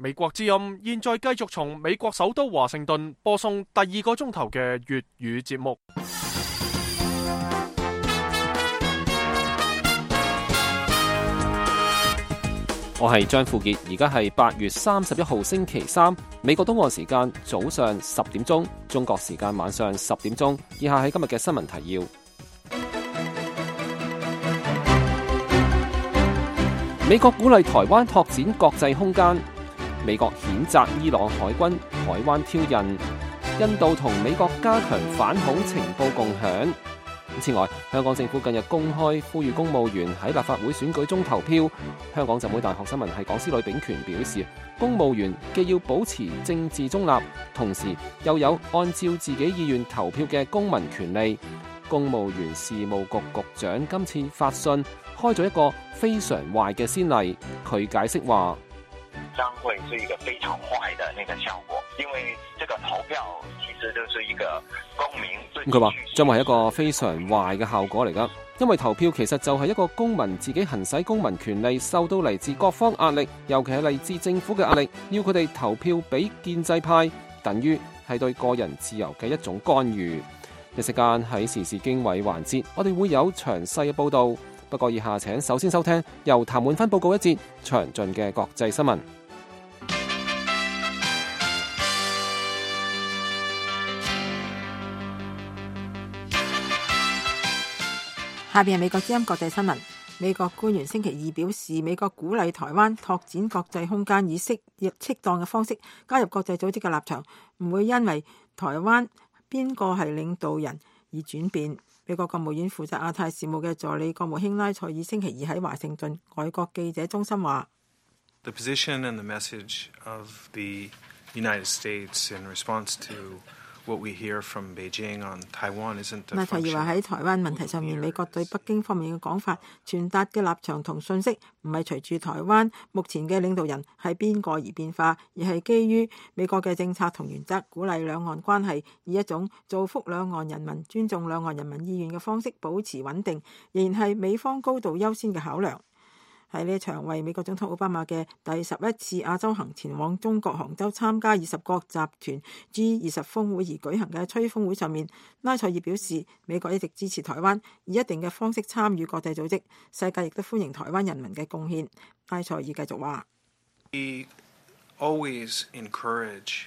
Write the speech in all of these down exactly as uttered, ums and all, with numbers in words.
美國之音現在繼續從美國首都華盛頓播送第二個鐘頭嘅粵語節目。我係張富傑，而家係八月三十一號星期三，美國東岸時間早上十點鐘，中國時間晚上十點鐘。以下係今日嘅新聞提要。美國鼓勵台灣拓展國際空間。美國譴責伊朗海軍海灣挑釁。印度同美國加強反恐情報共享。此外，香港政府近日公開呼籲公務員喺立法會選舉中投票。香港浸會大學新聞系講師呂秉權表示，公務員既要保持政治中立，同時又有按照自己意願投票嘅公民權利。公務員事務局局長今次發信，開咗一個非常壞嘅先例。佢解釋話， 將會是一個非常壞的那個效果，因為這個投票其實就是一個公民。 佢話將會係一個非常壞嘅效果嚟㗎，因為投票其實就係一個公民自己行使公民權利，受到嚟自各方壓力，尤其係嚟自政府嘅壓力，要佢哋投票俾建制派，等於係對個人自由嘅一種干預。一時間喺時事經緯環節，我哋會有詳細嘅報導。不過以下請首先收聽由譚滿芬報告一節詳盡嘅國際新聞。 下邊係美國之音國際新聞。美國官員星期二表示，美國鼓勵台灣拓展國際空間，以適適當嘅方式加入國際組織嘅立場，唔會因為台灣邊個係領導人而轉變。美國國務院負責亞太事務嘅助理國務卿拉塞爾星期二喺華盛頓外國記者中心話 ：The position and the message of the United States in response to what we hear from Beijing on Taiwan isn't a function。拉塞爾話喺台灣問題上面，美國對北京方面嘅講法傳達嘅立場同信息，唔係隨住台灣目前嘅領導人係邊個而變化，而係基於美國嘅政策同原則，鼓勵兩岸關係以一種造福兩岸人民、尊重兩岸人民意願嘅方式保持穩定，仍然係美方高度優先嘅考量。喺呢場為美國總統奧巴馬嘅第十一次亞洲行前往中國杭州參加二十國集團 G 二十峰會而舉行嘅吹風會上面，拉塞爾表示，美國一直支持台灣以一定嘅方式參與國際組織，世界亦都歡迎台灣人民嘅貢獻。拉塞爾繼續話 ：We always encourage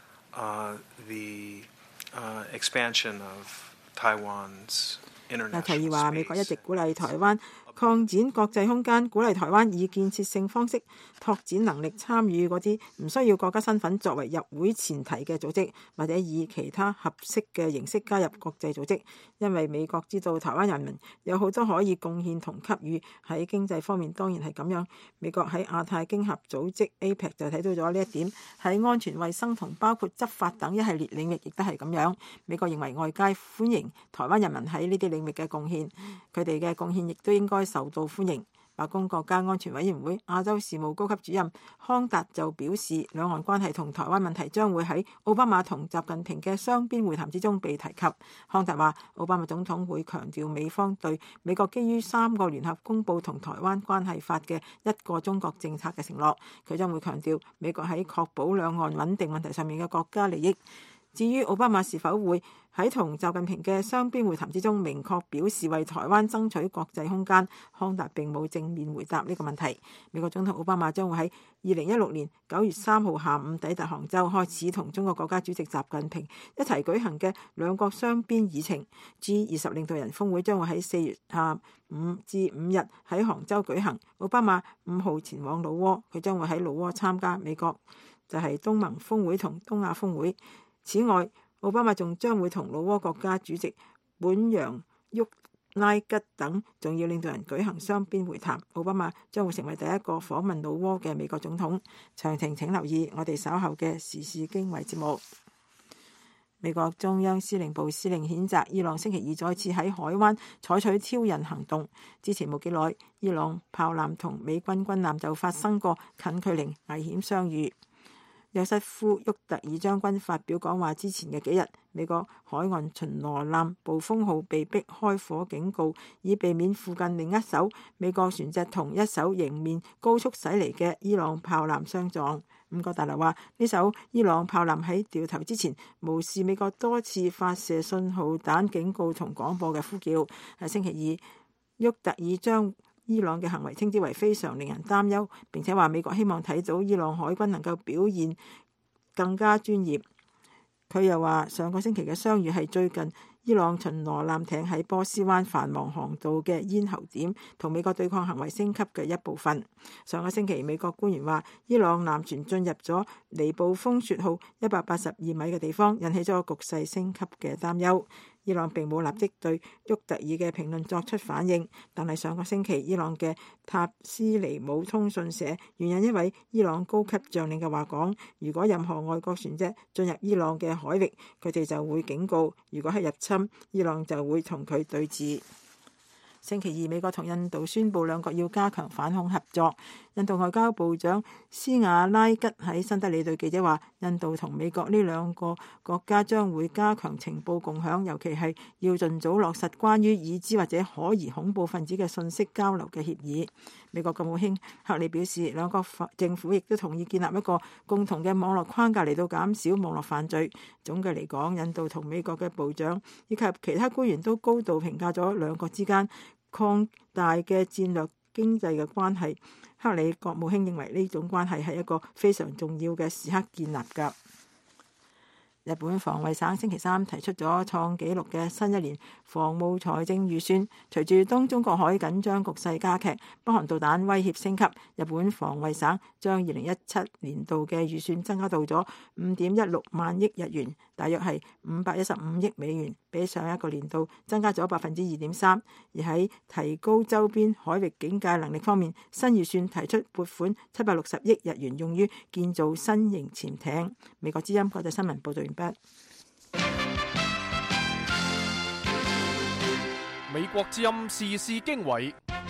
uh, the uh, expansion of Taiwan's international space。 拉塞爾話：美國一直鼓勵台灣擴展國際空間，鼓勵台灣以建設性方式拓展能力，參與嗰啲唔需要國家身份作為入會前提嘅組織，或者以其他合適嘅形式加入國際組織。因為美國知道台灣人民有好多可以貢獻同給予，喺經濟方面當然係咁樣。美國喺亞太經合組織 A P E C 就睇到咗呢一點，喺安全衛生同包括執法等一系列領域亦都係咁樣。美國認為外界歡迎台灣人民喺呢啲領域嘅貢獻，佢哋嘅貢獻亦都應該受到歡迎。白宮國家安全委員會亞洲事務高級主任康達就表示，兩岸關係同台灣問題將會喺奧巴馬同習近平嘅雙邊會談之中被提及。康達話，奧巴馬總統會強調美方對美國基於三個聯合公佈同台灣關係法嘅一個中國政策嘅承諾。佢將會強調美國喺確保兩岸穩定問題上面嘅國家利益。至於奧巴馬是否會喺同習近平嘅雙邊會談之中明確表示為台灣爭取國際空間，康達並冇正面回答呢個問題。美國總統奧巴馬將會喺二零一六年九月三號下午抵達杭州，開始同中國國家主席習近平一齊舉行嘅兩國雙邊議程。G 二十領導人峰會將會喺四月下午至五日喺杭州舉行。奧巴馬五號前往老撾，佢將會喺老撾參加美國就係東盟峰會同東亞峰會。此外，奧巴馬仲將會同老撾國家主席本揚沃拉吉等重要領導人舉行雙邊會談。奧巴馬將會成為第一個訪問老撾嘅美國總統。詳情請留意我哋稍後嘅時事經緯節目。美國中央司令部司令譴責伊朗星期二再次喺海灣採取挑釁行動。之前冇幾耐，伊朗炮艦同美軍軍艦就發生過近距離危險相遇。 約瑟夫·沃特爾將軍發表講話之前嘅幾日，美國海岸巡邏艦暴風號被迫開火警告，以避免附近另一艘美國船隻同一艘迎面高速駛嚟嘅伊朗炮艦相撞。五角大樓話，呢艘伊朗炮艦喺掉頭之前無視美國多次發射信號彈警告同廣播嘅呼叫。喺星期二，沃特爾將伊朗嘅行為稱之為非常令人擔憂，並且話美國希望睇到伊朗海軍能夠表現更加專業。佢又話上個星期嘅相遇係最近伊朗巡邏艦艇喺波斯灣繁忙航道嘅咽喉點同美國對抗行為升級嘅一部分。上個星期美國官員話伊朗艦船進入咗尼布風雪號一百八十二米嘅地方，引起咗局勢升級嘅擔憂。伊朗並冇立即對沃特爾嘅評論作出反應，但係上個星期伊朗嘅塔斯尼姆通訊社援引一位伊朗高級將領嘅話講，如果任何外國船隻進入伊朗嘅海域，佢哋就會警告，如果係入侵，伊朗就會同佢對峙。星期二，美國同印度宣布兩國要加強反恐合作。印度外交部長斯瓦拉吉喺新德里對記者話，印度同美國呢兩個國家將會加強情報共享，尤其係要盡早落實關於已知或者可疑恐怖分子嘅信息交流嘅協議。美國國務卿克里表示，兩國政府亦都同意建立一個共同嘅網絡框架嚟到減少網絡犯罪。總嘅嚟講，印度同美國嘅部長以及其他官員都高度評價咗兩國之間擴大嘅戰略經濟嘅關係。克里國務卿認為呢種關係係一個非常重要嘅時刻建立㗎。日本防衛省星期三提出咗創紀錄嘅新一年防務財政預算。隨住東中國海緊張局勢加劇，北韓導彈威脅升級，日本防衛省將二零一七年度嘅預算增加到咗五點一六萬億日元，大約係五百一十五億美元，比上一個年度增加咗百分之二點三。而喺提高周邊海域警戒能力方面，新預算提出撥款七百六十億日元用於建造新型潛艇。美國之音國際新聞報道完畢。 美國之音時事經緯，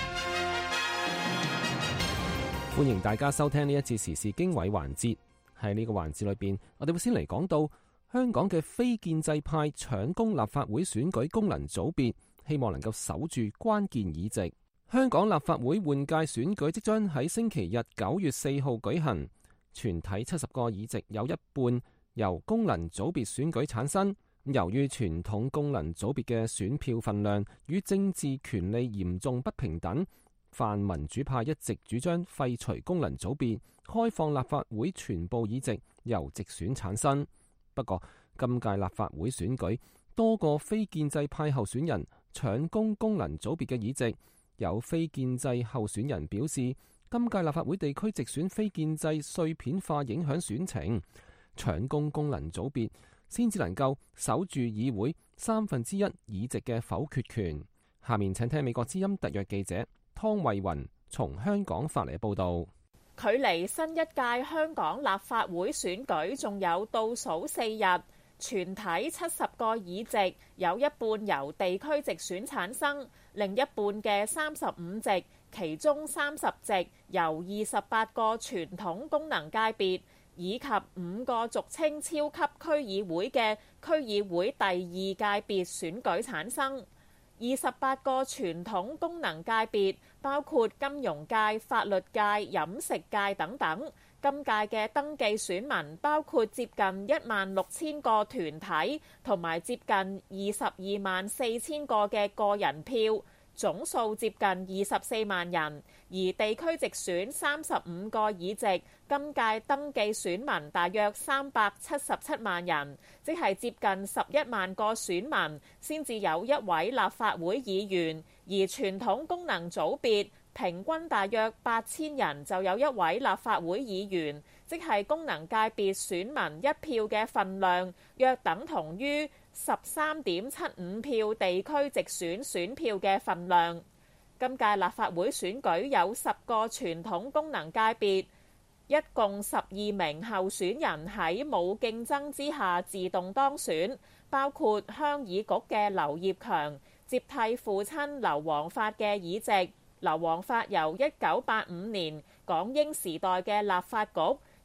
歡迎大家收聽呢一次時事經緯環節。喺呢個環節裏邊，我哋會先嚟講到香港嘅非建制派搶攻立法會選舉功能組別，希望能夠守住關鍵議席。香港立法會換屆選舉即將喺星期日九月四號舉行，全體七十個議席有一半由功能組別選舉產生。由於傳統功能組別嘅選票份量與政治權利嚴重不平等，泛民主派一直主張廢除功能組別，開放立法會全部議席由直選產生。不過，今屆立法會選舉多個非建制派候選人搶攻功能組別嘅議席，有非建制候選人表示，今屆立法會地區直選非建制碎片化影響選情，搶攻功能組別先至能夠守住議會三分之一議席嘅否決權。下面請聽美國之音特約記者湯慧雲從香港發嚟報道。 距離新一屆香港立法會選舉仲有倒數四日，全體七十個議席有一半由地區直選產生，另一半嘅三十五席，其中三十席由二十八個傳統功能界別以及五個俗稱超級區議會嘅區議會第二界別選舉產生。二十八個傳統功能界別包括金融界、法律界、飲食界等等。今屆嘅登記選民包括接近一萬六千個團體同埋接近二十二萬四千個嘅個人票，總數接近二十四萬人。而地區直選三十五個議席，今屆登記選民大約三百七十七萬人，即係接近十一萬個選民先至有一位立法會議員。而傳統功能組別平均大約八千人就有一位立法會議員，即係功能界別選民一票嘅份量，約等同於十三點七五票地區直選選票嘅份量。今屆立法會選舉有十個傳統功能界別，一共十二名候選人喺冇競爭之下自動當選，包括鄉議局嘅劉業強接替父親劉皇發嘅議席。劉皇發由一九八五年港英時代嘅立法局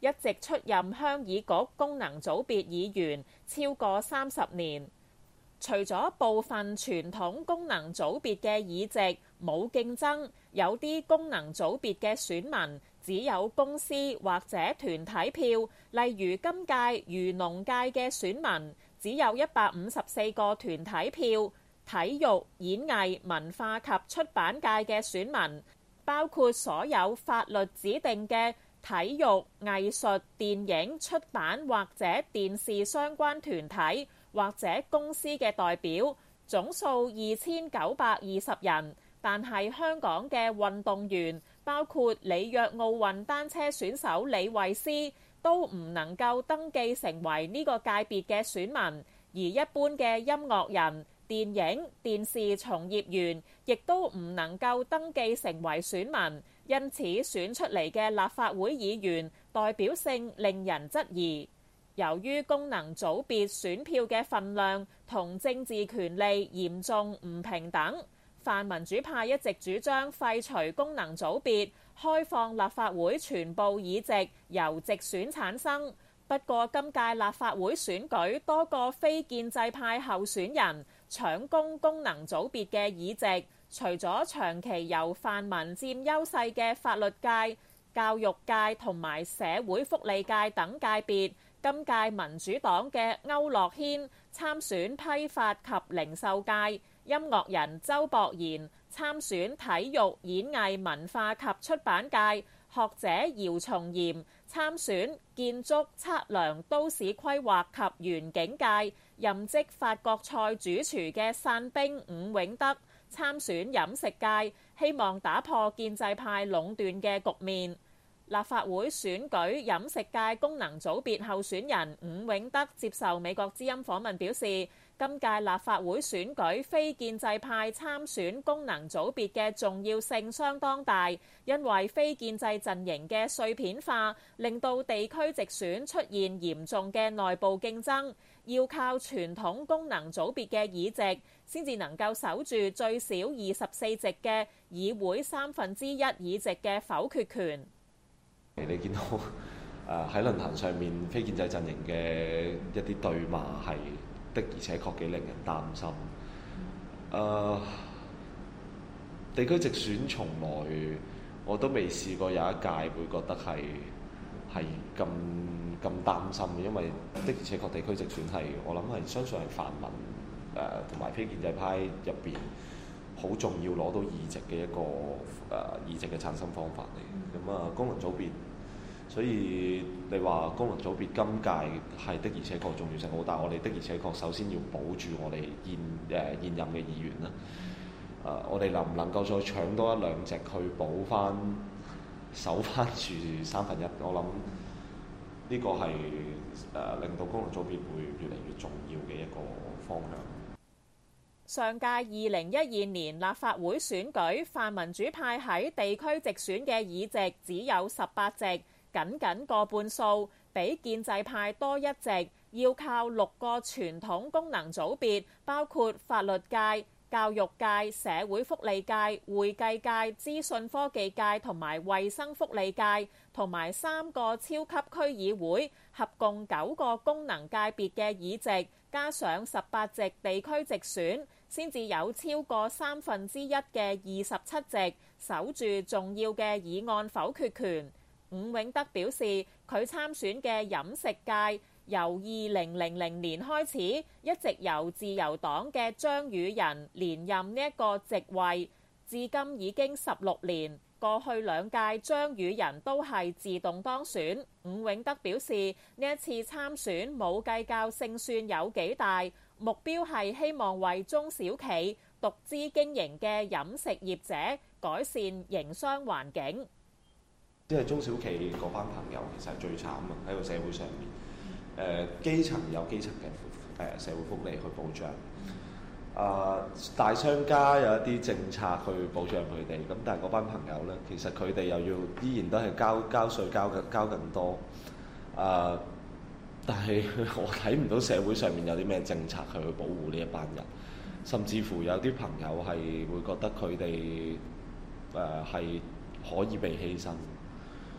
一直出任鄉議局功能組別議員超過三十年。除咗部分傳統功能組別嘅議席冇競爭，有啲功能組別嘅選民只有公司或者團體票，例如今屆漁農界嘅選民只有一百五十四個團體票。體育、演藝、文化及出版界嘅選民，包括所有法律指定嘅體育、藝術、電影、出版或者電視相關團體或者公司嘅代表，總數二千九百二十人。但係香港嘅運動員，包括里約奧運單車選手李慧詩，都唔能夠登記成為呢個界別嘅選民，而一般嘅音樂人、電影、電視從業員亦都唔能夠登記成為選民，因此選出嚟嘅立法會議員代表性令人質疑。由於功能組別選票嘅份量同政治權利嚴重唔平等，泛民主派一直主張廢除功能組別，開放立法會全部議席由直選產生。不過今屆立法會選舉多個非建制派候選人搶攻功能組別嘅議席，除咗長期由泛民佔優勢嘅法律界、教育界同埋社會福利界等界別，今屆民主黨嘅區諾軒參選批發及零售界，音樂人周博賢參選體育、演藝、文化及出版界，學者姚松炎參選建築、測量、都市規劃及園景界，任職法國菜主廚嘅散兵伍永德參選飲食界，希望打破建制派壟斷嘅局面。立法會選舉飲食界功能組別候選人伍永德接受美國之音訪問表示，今屆立法會選舉非建制派參選功能組別嘅重要性相當大，因為非建制陣營嘅碎片化，令到地區直選出現嚴重嘅內部競爭，要靠傳統功能組別嘅議席，先至能夠守住最少二十四席嘅議會三分之一議席嘅否決權。 你見到誒喺論壇上面非建制陣營嘅一啲對罵係的，而且確幾令人擔心。誒、呃、地區直選從來我都未試過有一屆會覺得係係咁咁擔心嘅，因為的而且確地區直選係我諗係相信係泛民誒同埋非建制派入邊好重要攞到議席嘅一個誒、呃、議席嘅產生方法嚟嘅。咁啊功能組別，所以你話功能組別今屆係的而且確重要性好大，我哋的而且確首先要保住我哋現誒、呃、現任嘅議員啦。誒、呃，我哋能唔能夠再搶多一兩席去補翻守翻住三分一？我諗呢個係誒、呃、令到功能組別會越嚟越重要嘅一個方向。 上屆二零一二年立法會選舉，泛民主派喺地區直選嘅議席只有十八席，僅僅過半數，比建制派多一席，要靠六個傳統功能組別，包括法律界、教育界、社會福利界、會計界、資訊科技界同埋衛生福利界，同埋三個超級區議會，合共九個功能界別嘅議席，加上十八席地區直選，先至有超過三分之一嘅二十七席守住重要嘅議案否決權。伍永德表示，佢參選嘅飲食界由二零零零年開始，一直由自由黨嘅張宇人連任呢一個席位，至今已經十六年。過去兩屆張宇人都係自動當選。伍永德表示，呢一次參選冇計較勝算有幾大，目標係希望為中小企獨資經營嘅飲食業者改善營商環境。 即係中小企嗰班朋友其實係最慘啊！喺個社會上面，誒、呃、基層有基層嘅誒社會福利去保障，啊、呃、大商家有一啲政策去保障佢哋，咁但係嗰班朋友咧，其實佢哋又要依然都係交交稅交嘅交更多，啊、呃！但係我睇唔到社會上面有啲咩政策去去保護呢一班人，甚至乎有啲朋友係會覺得佢哋誒係可以被犧牲。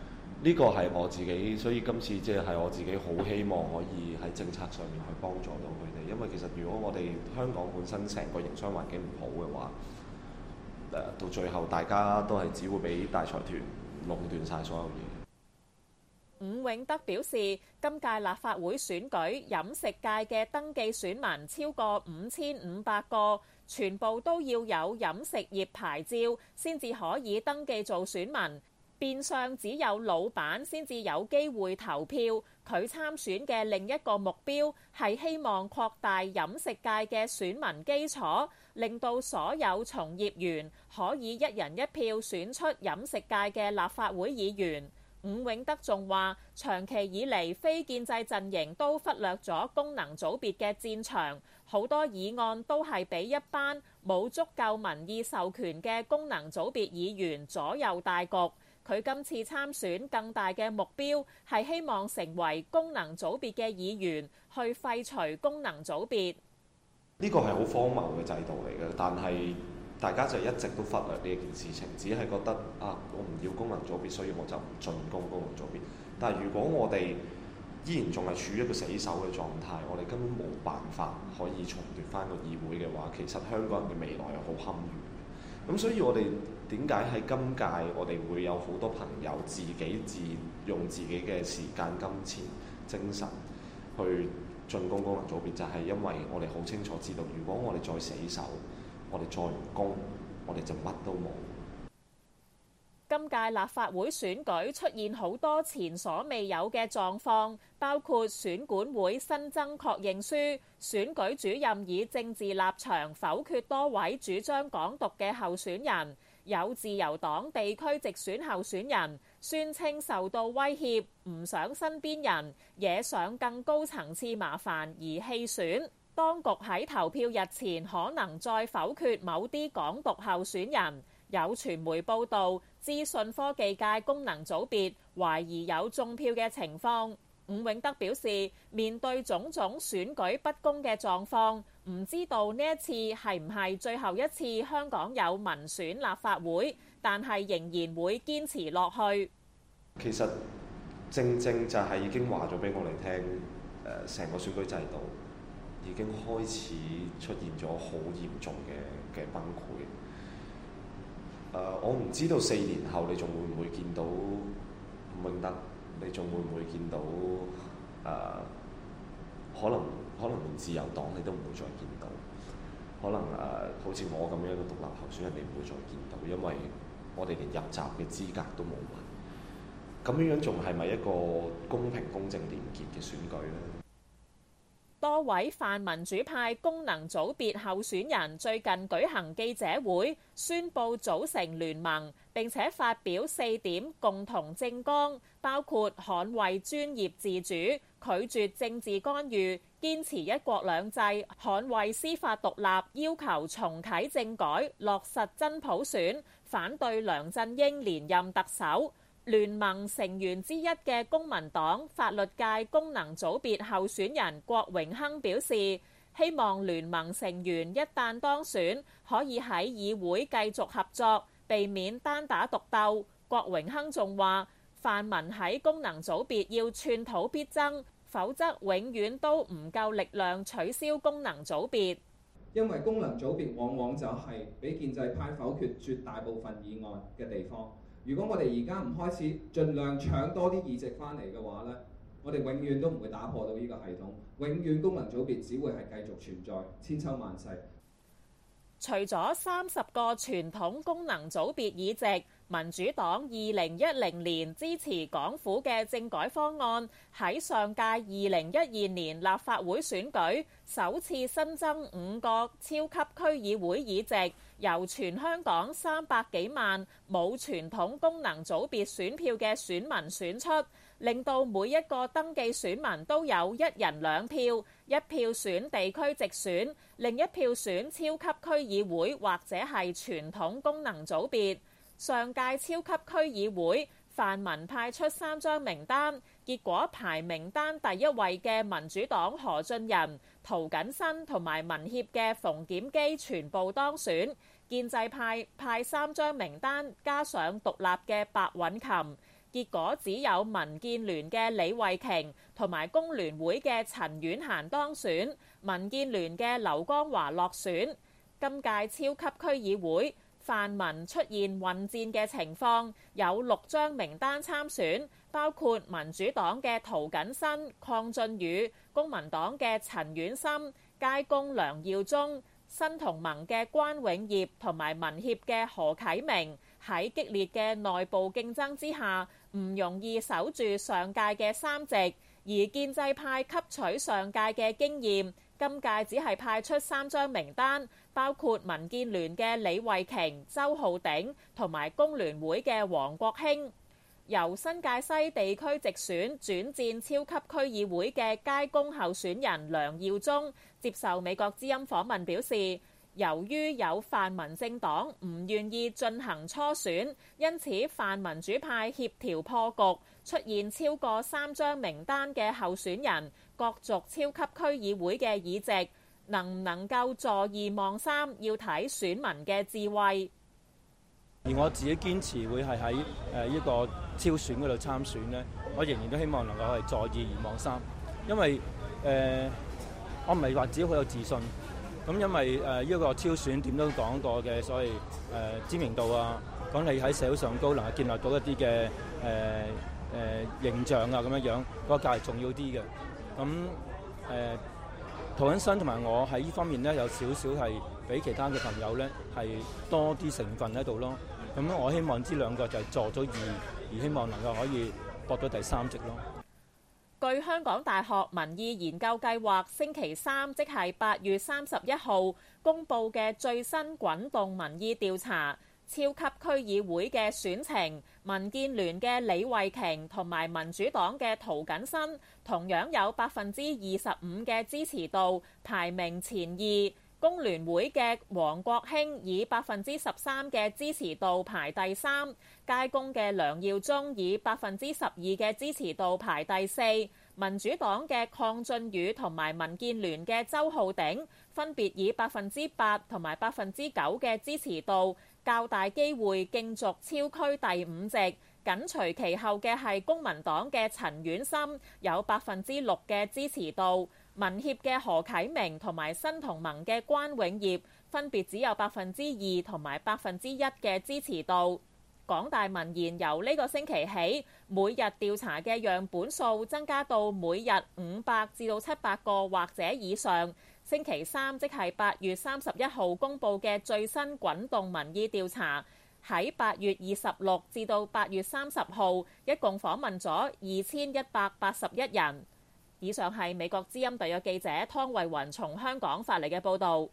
呢個係我自己，所以今次即係我自己好希望可以喺政策上面去幫助到佢哋，因為其實如果我哋香港本身成個營商環境唔好嘅話，誒到最後大家都係只會俾大財團壟斷晒所有嘢。 伍永德表示，今屆立法會選舉飲食界嘅登記選民超過五千五百個，全部都要有飲食業牌照先至可以登記做選民。變相只有老闆先至有機會投票。佢參選嘅另一個目標係希望擴大飲食界嘅選民基礎，令到所有從業員可以一人一票選出飲食界嘅立法會議員。伍永德仲話，長期以嚟非建制陣營都忽略咗功能組別嘅戰場，好多議案都係俾一班冇足夠民意授權嘅功能組別議員左右大局。佢今次參選更大嘅目標係希望成為功能組別嘅議員，去廢除功能組別。 呢個係好荒謬嘅制度嚟嘅，但係大家就一直都忽略呢一件事情，只係覺得啊，我唔要功能組別，所以我就唔進攻功能組別。但係如果我哋依然仲係處於一個死守嘅狀態，我哋根本冇辦法可以重奪翻個議會嘅話，其實香港人嘅未來係好堪虞。咁所以我哋點解喺今屆我哋會有好多朋友自己自用自己嘅時間、金錢、精神去進攻功能組別，就係因為我哋好清楚知道，如果我哋再死守，我哋再唔攻，我哋就乜都冇。 今屆立法會選舉出現好多前所未有嘅狀況，包括選管會新增確認書，選舉主任以政治立場否決多位主張港獨嘅候選人，有自由黨地區直選候選人宣稱受到威脅，唔想身邊人惹上更高層次麻煩而棄選。當局喺投票日前可能再否決某啲港獨候選人。有傳媒報道，資訊科技界功能組別懷疑有中票嘅情況。伍永德表示，面對種種選舉不公嘅狀況，唔知道呢一次係唔係最後一次香港有民選立法會，但係仍然會堅持落去。 其實正正就係已經話咗俾我哋聽，誒成個選舉制度已經開始出現咗好嚴重嘅嘅崩潰。誒、uh，我唔知道四年後你仲會唔會見到伍永德？你仲會唔會見到誒、uh，可能可能連自由黨你都唔會再見到，可能誒、uh，好似我咁樣嘅獨立候選人你唔會再見到，因為我哋連入閘嘅資格都冇埋。咁樣樣仲係咪一個公平、公正、廉潔嘅選舉呢？ 多位泛民主派功能組別候選人最近舉行記者會，宣布組成聯盟，並且發表四點共同政綱，包括捍衛專業自主、拒絕政治干預、堅持一國兩制、捍衛司法獨立、要求重啟政改、落實真普選、反對梁振英連任特首。聯盟成員之一嘅公民黨法律界功能組別候選人郭榮鏗表示，希望聯盟成員一旦當選，可以喺議會繼續合作，避免單打獨鬥。郭榮鏗仲話，泛民喺功能組別要寸土必爭，否則永遠都唔夠力量取消功能組別。 因為功能組別往往就係俾建制派否決絕大部分議案嘅地方。如果我哋而家唔開始盡量搶多啲議席翻嚟嘅話呢，我哋永遠都唔會打破到呢個系統，永遠功能組別只會係繼續存在，千秋萬世。 除咗三十個傳統功能組別議席，民主黨二零一零年支持港府嘅政改方案，喺上屆二零一二年立法會選舉首次新增五個超級區議會議席，由全香港三百幾萬冇傳統功能組別選票嘅選民選出，令到每一個登記選民都有一人兩票，一票選地區直選，另一票選超級區議會或者係傳統功能組別。上屆超級區議會，泛民派出三張名單，結果排名單第一位嘅民主黨何俊仁、涂謹申同埋民協嘅馮檢基全部當選。建制派派三張名單，加上獨立嘅白韻琴。 結果只有民建聯嘅李慧瓊同埋工聯會嘅陳婉嫻當選，民建聯嘅劉江華落選。今屆超級區議會泛民出現混戰嘅情況，有六張名單參選，包括民主黨嘅涂謹申、鄺俊宇、公民黨嘅陳婉心、街工梁耀忠、新同盟嘅關永業同埋民協嘅何啟明。喺激烈嘅內部競爭之下，唔容易守住上屆嘅三席，而建制派吸取上屆嘅經驗，今屆只係派出三張名單，包括民建聯嘅李慧瓊、周浩鼎同埋工聯會嘅黃國興。由新界西地區直選轉戰超級區議會嘅街工候選人梁耀忠接受美國之音訪問表示，由於有泛民政黨唔願意進行初選，因此泛民主派協調破局，出現超過三張名單嘅候選人角逐超級區議會嘅議席，能唔能夠坐二望三，要睇選民嘅智慧。 而我自己堅持會係喺誒呢個超選嗰度參選呢，我仍然都希望能夠係坐二而望三，因為誒、呃、我唔係話自己好有自信，咁因為誒呢一個超選點都講過嘅所謂誒、呃、知名度啊，講你喺社會上高能夠建立到一啲嘅誒誒形象啊咁樣樣，嗰個較係重要啲嘅。咁誒涂謹申同埋我喺呢方面呢，有少少係比其他嘅朋友呢係多啲成分喺度咯。咁我希望呢兩個就係坐咗二，而希望能夠可以搏到第三席咯。 據香港大學民意研究計劃星期三，即係八月三十一號公佈嘅最新滾動民意調查，超級區議會嘅選情，民建聯嘅李慧瓊同埋民主黨嘅涂謹申同樣有百分之二十五嘅支持度，排名前二。工聯會嘅黃國興以百分之十三嘅支持度排第三，街工嘅梁耀忠以百分之十二嘅支持度排第四，民主黨嘅鄺俊宇同埋民建聯嘅周浩鼎分別以百分之八同埋百分之九嘅支持度，較大機會競逐超區第五席。緊隨其後嘅係公民黨嘅陳婉心，有百分之六嘅支持度。民協嘅何啟明同埋新同盟嘅關永業分別只有百分之二同埋百分之一嘅支持度。港大民研由呢個星期起，每日調查嘅樣本數增加到每日五百至到七百個或者以上。星期三即係八月三十一號公佈嘅最新滾動民意調查，喺八月二十六至到八月三十號，一共訪問咗二千一百八十一人。以上係美國之音特約記者湯慧雲從香港發嚟嘅報導。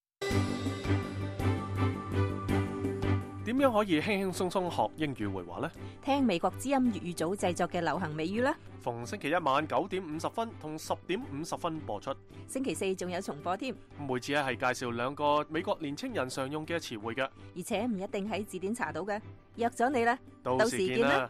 點樣可以輕輕鬆鬆學英語會話呢？ 聽美國之音粵語組製作嘅流行美語啦。 逢星期一晚九點五十分同十點五十分播出。 星期四仲有重播添。 每次咧係介紹兩個美國年青人常用嘅詞彙嘅， 而且唔一定喺字典查到嘅。約咗你啦， 到時見啦。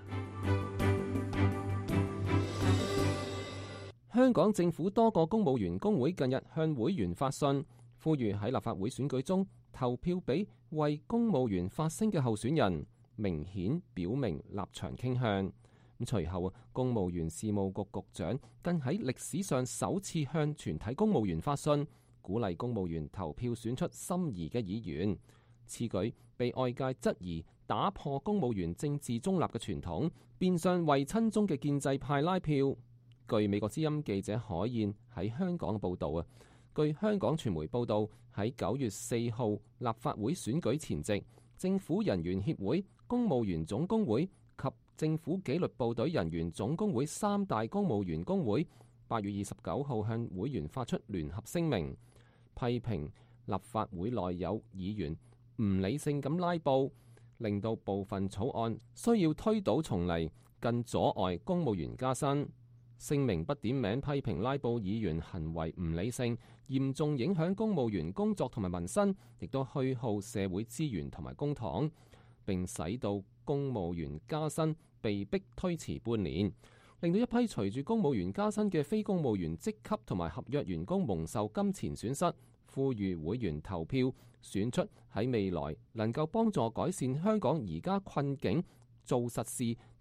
香港政府多個公務員工會近日向會員發信，呼籲喺立法會選舉中投票俾為公務員發聲嘅候選人，明顯表明立場傾向。咁隨後，公務員事務局局長更喺歷史上首次向全體公務員發信，鼓勵公務員投票選出心儀嘅議員。此舉被外界質疑打破公務員政治中立嘅傳統，變相為親中嘅建制派拉票。據美國之音記者海燕喺香港嘅報導啊，據香港傳媒報導，喺九月四號立法會選舉前夕，政府人員協會、公務員總工會及政府紀律部隊人員總工會三大公務員工會，八月二十九號向會員發出聯合聲明，批評立法會內有議員唔理性咁拉布，令到部分草案需要推倒重嚟，更阻礙公務員加薪。聲明不點名批評拉布議員行為唔理性，嚴重影響公務員工作同埋民生，亦都虛耗社會資源同埋公帑，並使到公務員加薪被迫推遲半年，令到一批隨住公務員加薪嘅非公務員職級同埋合約員工蒙受金錢損失。呼籲會員投票選出喺未來能夠幫助改善香港而家困境、做實事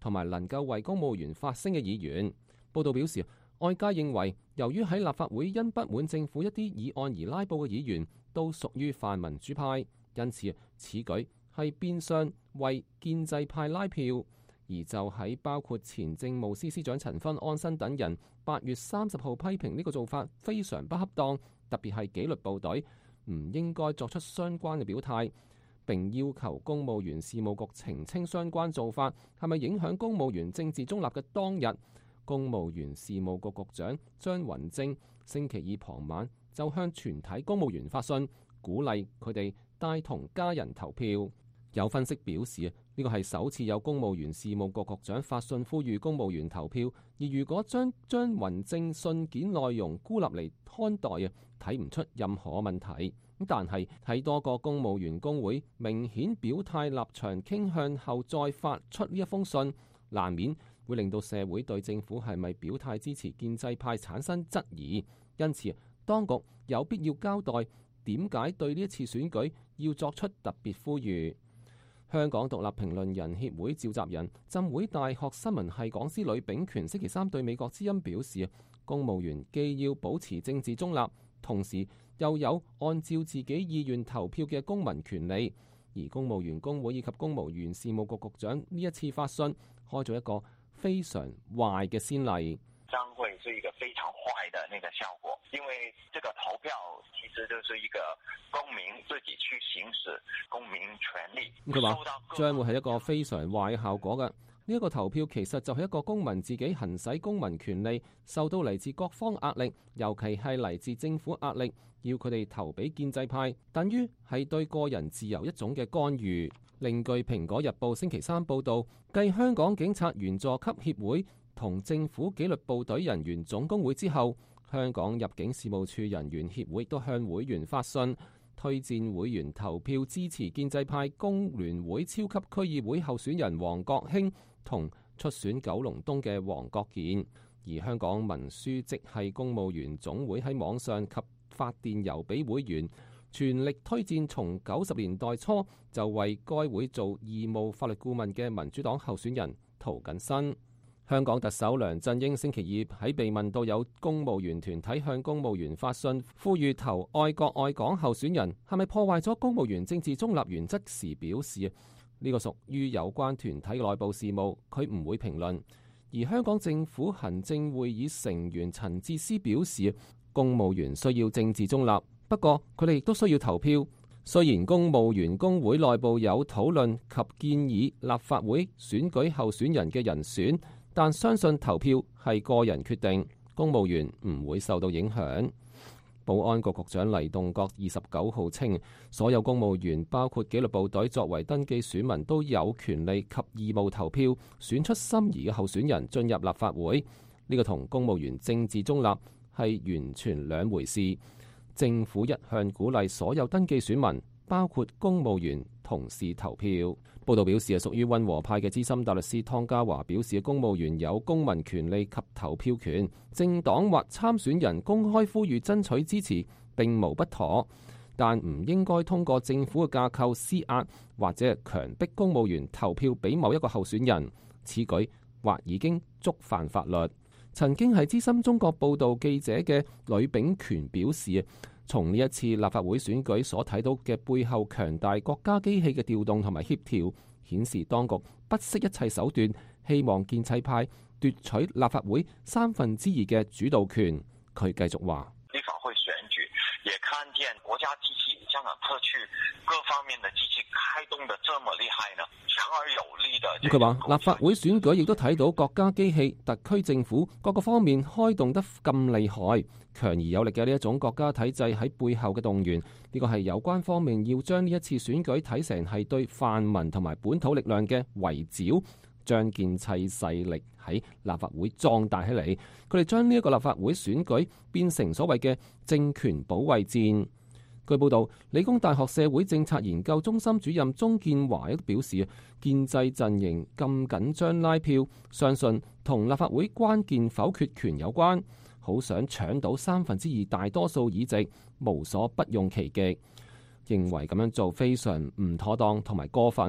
同埋能夠為公務員發聲嘅議員。報道表示，外界認為由於喺立法會因不滿政府一啲議案而拉布嘅議員都屬於泛民主派，因此此舉係變相為建制派拉票。而就喺包括前政務司司長陳勳、安生等人八月三十號批評呢個做法非常不恰當，特別係紀律部隊唔應該作出相關嘅表態，並要求公務員事務局澄清相關做法係咪影響公務員政治中立嘅當日，公務員事務局局長張雲正星期二傍晚就向全體公務員發信，鼓勵佢哋帶同家人投票。有分析表示，呢個係首次有公務員事務局局長發信呼籲公務員投票，而如果將張雲正信件內容孤立嚟看待啊，睇唔出任何問題。但係喺多個公務員工會明顯表態立場傾向後再發出呢一封信，難免會令到社會對政府係咪表態支持建制派產生質疑。因此，當局有必要交代點解對呢一次選舉要作出特別呼籲。香港獨立評論人協會召集人、浸會大學新聞系講師呂秉權星期三對美國之音表示，公務員既要保持政治中立，同時又有按照自己意願投票嘅公民權利。而公務員工會以及公務員事務局局長呢一次發信，開咗一個非常壞嘅先例。 將會是一個非常壞的那個效果，因為這個投票其實就是一個公民自己去行使公民權利。 佢話將會係一個非常壞嘅效果嘅。呢一個投票其實就係一個公民自己行使公民權利，受到嚟自各方壓力，尤其係嚟自政府壓力，要佢哋投俾建制派，等於係對個人自由一種嘅干預。另據《蘋果日報》星期三報導，繼香港警察員佐級協會同政府紀律部隊人員總工會之後，香港入境事務處人員協會都向會員發信，推薦會員投票支持建制派工聯會超級區議會候選人黃國興同出選九龍東嘅黃國健。而香港文書職系公務員總會喺網上及發電郵俾會員，全力推薦從九十年代初就為該會做義務法律顧問嘅民主黨候選人涂謹申。香港特首梁振英星期二喺被問到有公務員團體向公務員發信，呼籲投愛國愛港候選人係咪破壞咗公務員政治中立原則時，表示呢個屬於有關團體嘅內部事務，佢唔會評論。而香港政府行政會議成員陳智思表示，公務員需要政治中立，不過佢哋亦都需要投票。雖然公務員工會內部有討論及建議立法會選舉候選人嘅人選，但相信投票係個人決定，公務員唔會受到影響。保安局局長黎棟國二十九號稱，所有公務員包括紀律部隊作為登記選民都有權利及義務投票，選出心儀嘅候選人進入立法會。呢個同公務員政治中立係完全兩回事。政府一向鼓勵所有登記選民，包括公務員同時投票。報道表示，係屬於溫和派嘅資深大律師湯家驊表示，公務員有公民權利及投票權，政黨或參選人公開呼籲爭取支持並無不妥，但唔應該通過政府嘅架構施壓或者強迫公務員投票俾某一個候選人，此舉或已經觸犯法律。曾經係資深中國報道記者嘅呂秉權表示，從呢一次立法會選舉所睇到嘅背後強大國家機器嘅調動同埋協調，顯示當局不惜一切手段，希望建制派奪取立法會三分之二嘅主導權。佢繼續話： 立法會選舉也看見國家機器、香港特區各方面的機器開動得這麼厲害呢，強而有力的。 佢話立法會選舉亦都睇到國家機器、特區政府各個方面開動得咁厲害，強而有力嘅呢一種國家體制喺背後嘅動員，呢個係有關方面要將呢一次選舉睇成係對泛民同埋本土力量嘅圍剿，將建制勢力喺立法會壯大起嚟。佢哋將呢一個立法會選舉變成所謂嘅政權保衛戰。據報道，理工大學社會政策研究中心主任鍾建華亦都表示，建制陣營咁緊張拉票，相信同立法會關鍵否決權有關，好想搶到三分之二大多數議席，無所不用其極，認為咁樣做非常唔妥當同埋過分，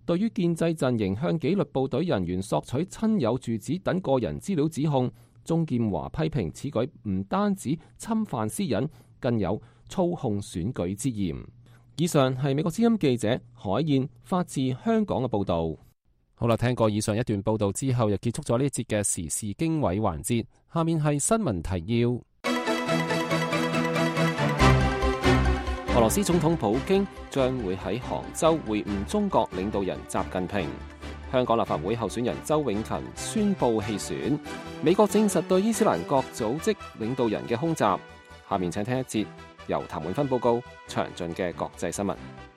對於建制陣營向紀律部隊人員索取親友住址等個人資料指控，鍾劍華批評此舉唔單止侵犯私隱，更有操控選舉之嫌。以上係美國之音記者海燕發自香港嘅報導。好啦，聽過以上一段報導之後，又結束咗呢一節嘅時事經緯環節。下面係新聞提要。俄羅斯總統普京將會喺杭州會晤中國領導人習近平。香港立法會候選人周永勤宣布棄選。美國證實對伊斯蘭國組織領導人嘅空襲。下面請聽一節由譚永芬報告詳盡嘅國際新聞。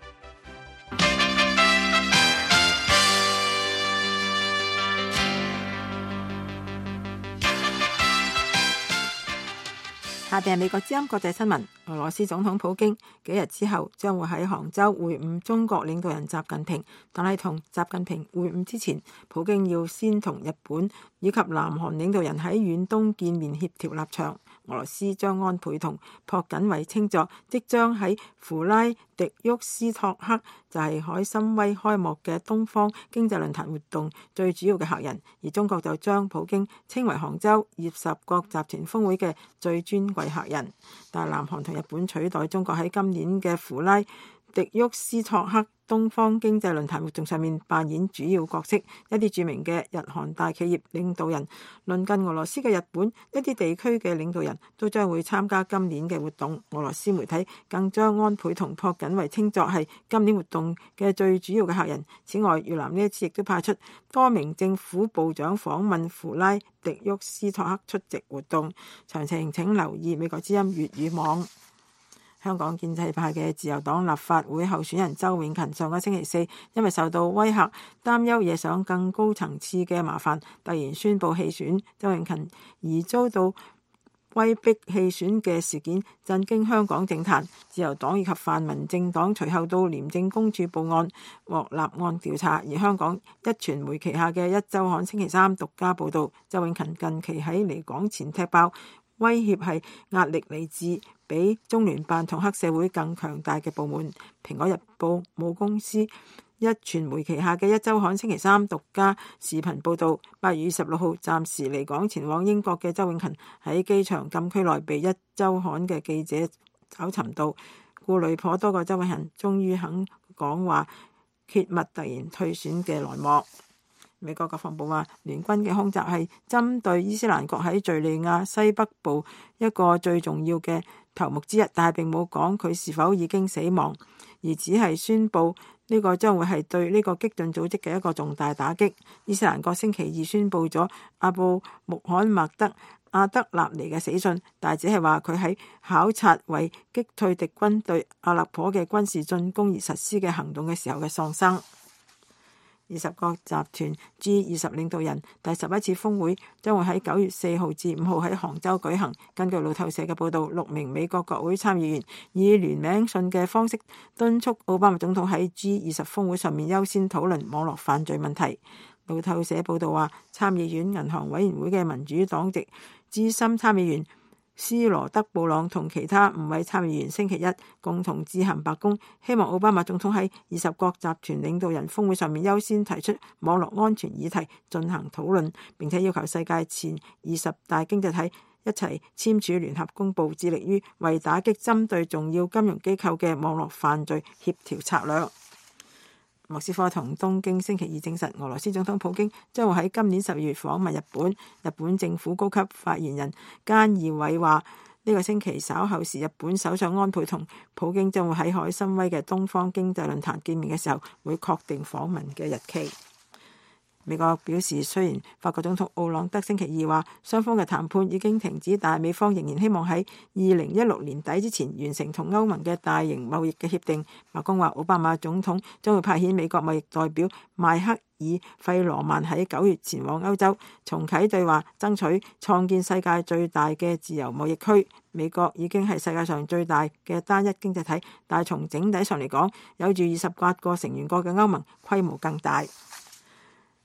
下邊係美國之音國際新聞。俄羅斯總統普京幾日之後將會喺杭州會晤中國領導人習近平，但係同習近平會晤之前，普京要先同日本以及南韓領導人喺遠東見面協調立場。俄羅斯將安倍同朴槿惠稱作即將喺弗拉迪沃斯托克就係海參崴開幕嘅東方經濟論壇活動最主要嘅客人，而中國就將普京稱為杭州二十國集團峰會嘅最尊貴客人。但係南韓同日本取代中國喺今年嘅弗拉迪沃斯托克東方經濟論壇活動上面扮演主要角色，一啲著名嘅日韓大企業領導人、鄰近俄羅斯嘅日本一啲地區嘅領導人都將會參加今年嘅活動。俄羅斯媒體更將安倍同朴槿惠稱作係今年活動嘅最主要嘅客人。此外，越南呢一次亦都派出多名政府部長訪問弗拉迪沃斯托克出席活動。詳情請留意美國之音粵語網。香港建制派嘅自由黨立法會候選人周永勤上個星期四因為受到威嚇，擔憂惹上更高層次嘅麻煩，突然宣布棄選。周永勤而遭到威逼棄選嘅事件震驚香港政壇，自由黨以及泛民政黨隨後到廉政公署報案，獲立案調查。而香港一傳媒旗下嘅一週刊星期三獨家報導，周永勤近期喺離港前踢爆，威脅係壓力嚟自比中聯辦同黑社會更強大嘅部門。蘋果日報母公司一傳媒旗下嘅一週刊星期三獨家視頻報導，八月二十六號暫時離港前往英國嘅周永勤喺機場禁區內被一週刊嘅記者找尋到，顧慮頗多個周永勤終於肯講話，揭密突然退選嘅內幕。美國國防部話，聯軍嘅空襲係針對伊斯蘭國喺敘利亞西北部一個最重要嘅頭目之一，但係並冇講佢是否已經死亡，而只係宣布呢個將會係對呢個激進組織嘅一個重大打擊。伊斯蘭國星期二宣布咗阿布穆罕默德阿德納尼嘅死訊，但係只係話佢喺考察為擊退敵軍對阿勒頗嘅軍事進攻而實施嘅行動嘅時候嘅喪生。二十國集團 G 二十領導人第十一次峰會將會喺九月四號至五號喺杭州舉行。根據路透社嘅報導，六名美國國會參議員以聯名信嘅方式敦促奧巴馬總統喺 G 二十峰會上面優先討論網絡犯罪問題。路透社報導話，參議院銀行委員會嘅民主黨籍資深參議員斯羅德布朗同其他五位參議員星期一共同致函白宮，希望奧巴馬總統喺二十國集團領導人峰會上面優先提出網絡安全議題進行討論，並且要求世界前二十大經濟體一齊簽署聯合公報，致力於為打擊針對重要金融機構嘅網絡犯罪協調策略。莫斯科同東京星期二證實，俄羅斯總統普京將會喺今年十二月訪問日本。日本政府高級發言人菅義偉話，呢個星期稍後時，日本首相安倍同普京將會喺海參崴嘅東方經濟論壇見面嘅時候，會確定訪問嘅日期。美國表示，雖然法國總統奧朗德星期二話雙方嘅談判已經停止，但係美方仍然希望喺二零一六年底之前完成同歐盟嘅大型貿易嘅協定。白宮話，奧巴馬總統將會派遣美國貿易代表邁克爾費羅曼喺九月前往歐洲，重啟對話，爭取創建世界最大嘅自由貿易區。美國已經係世界上最大嘅單一經濟體，但係從整體上嚟講，有住二十八個成員國嘅歐盟規模更大。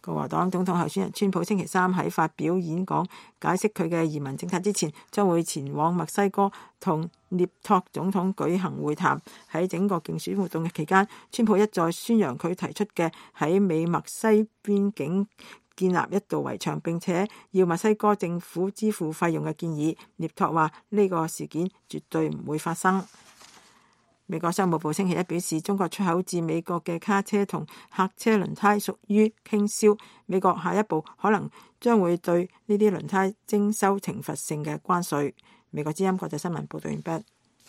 共和黨總統候選人川普星期三喺發表演講解釋佢嘅移民政策之前，將會前往墨西哥同涅托總統舉行會談。喺整個競選活動嘅期間，川普一再宣揚佢提出嘅喺美墨西邊境建立一道圍牆，並且要墨西哥政府支付費用嘅建議。涅托話呢個事件絕對唔會發生。美國商務部星期一表示，中國出口至美國嘅卡車同客車輪胎屬於傾銷，美國下一步可能將會對呢啲輪胎徵收懲罰性嘅關稅。美國之音國際新聞報道完畢。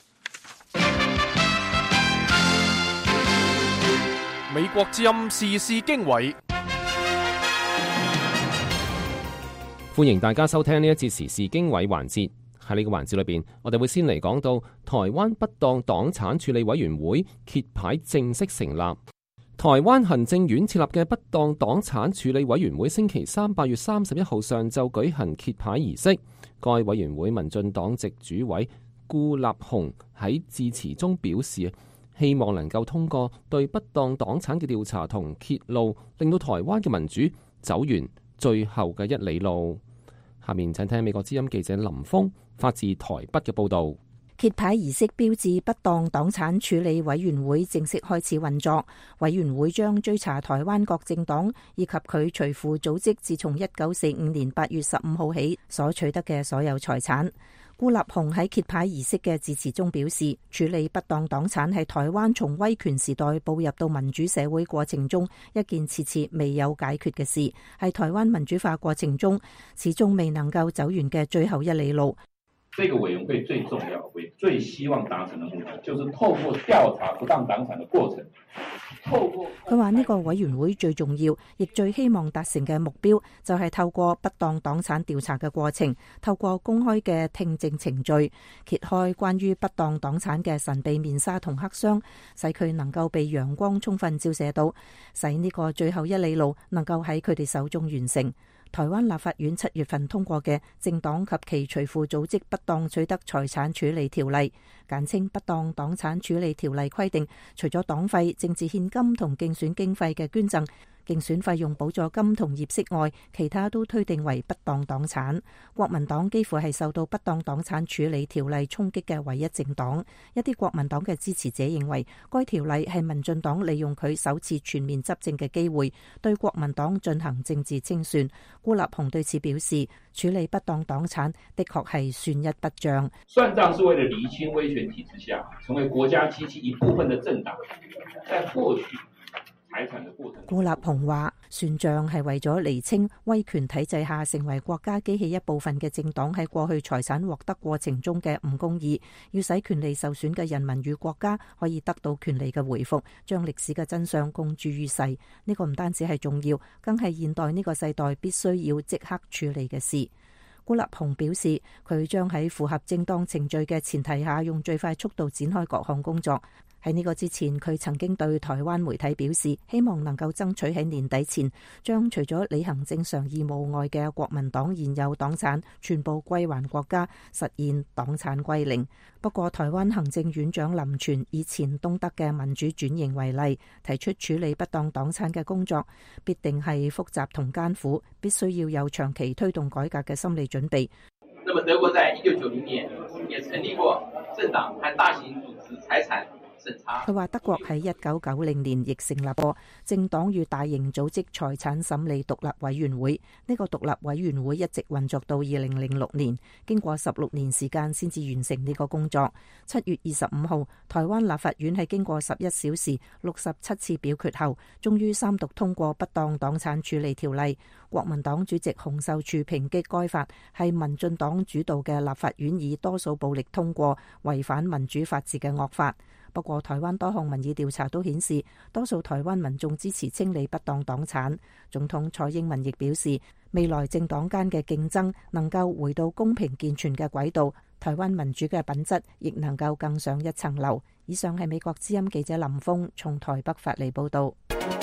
美國之音時事經緯， 歡迎大家收聽呢一節時事經緯環節。喺呢個環節裏邊，我哋會先嚟講到台灣不當黨產處理委員會揭牌正式成立。台灣行政院設立嘅不當黨產處理委員會星期三八月三十一號上晝舉行揭牌儀式。該委員會民進黨籍主委顧立雄喺致辭中表示，希望能夠通過對不當黨產嘅調查同揭露，令到台灣嘅民主走完最後嘅一里路。下面請聽美國之音記者林峰發自台北嘅報道。 揭牌儀式標誌不當黨產處理委員會正式開始運作。委員會將追查台灣各政黨以及佢隨附組織自從一九四五年八月十五號起所取得嘅所有財產。顧立雄喺揭牌儀式嘅致辭中表示，處理不當黨產係台灣從威權時代步入到民主社會過程中一件遲遲未有解決嘅事，係台灣民主化過程中始終未能夠走完嘅最後一里路。 這個委員會最重要、最希望達成的目的，就是透過調查不當黨產的過程。 佢話呢個委員會最重要，亦最希望達成嘅目標，就係透過不當黨產調查嘅過程，透過公開嘅聽證程序，揭開關於不當黨產嘅神秘面紗同黑箱，使佢能夠被陽光充分照射到，使呢個最後一里路能夠喺佢哋手中完成。台灣立法院七月份通過嘅《政黨及其隨附組織不當取得財產處理條例》，簡稱《不當黨產處理條例》規定，除咗黨費、政治獻金同競選經費嘅捐贈、競選費用補助金同業績外，其他都推定為不當黨產。國民黨幾乎係受到不當黨產處理條例衝擊嘅唯一政黨。一啲國民黨嘅支持者認為，該條例係民進黨利用佢首次全面執政嘅機會，對國民黨進行政治清算。顧立雄對此表示，處理不當黨產的確係算一筆賬。 算賬是為了釐清威權體制下成為國家機器一部分的政黨，在獲取顧立雄話，算賬係為咗釐清威權體制下成為國家機器一部分嘅政黨喺過去財產獲得過程中嘅唔公義，要使權利受損嘅人民與國家可以得到權利嘅回復，將歷史嘅真相公諸於世。呢個唔單止係重要，更係現代呢個世代必須要即刻處理嘅事。顧立雄表示，佢將喺符合正當程序嘅前提下，用最快速度展開各項工作。喺呢個之前，佢曾經對台灣媒體表示，希望能夠爭取喺年底前，將除咗履行正常義務外嘅國民黨現有黨產全部歸還國家，實現黨產歸零。不過，台灣行政院長林全以前東德嘅民主轉型為例，提出處理不當黨產嘅工作必定係複雜同艱苦，必須要有長期推動改革嘅心理準備。 那麼德國在一九九零年也成立過政黨和大型組織財產。 佢話德國喺一九九零年亦成立過政黨與大型組織財產審理獨立委員會，呢個獨立委員會一直運作到二零零六年，經過十六年時間先至完成呢個工作。七月二十五號，台灣立法院喺經過十一小時六十七次表決後，終於三讀通過不當黨產處理條例。國民黨主席洪秀柱抨擊該法係民進黨主導嘅立法院以多數暴力通過，違反民主法治嘅惡法。不過，台灣多項民意調查都顯示，多數台灣民眾支持清理不當黨產。總統蔡英文亦表示，未來政黨間嘅競爭能夠回到公平健全嘅軌道，台灣民主嘅品質亦能夠更上一層樓。以上係美國之音記者林峰從台北發嚟報導。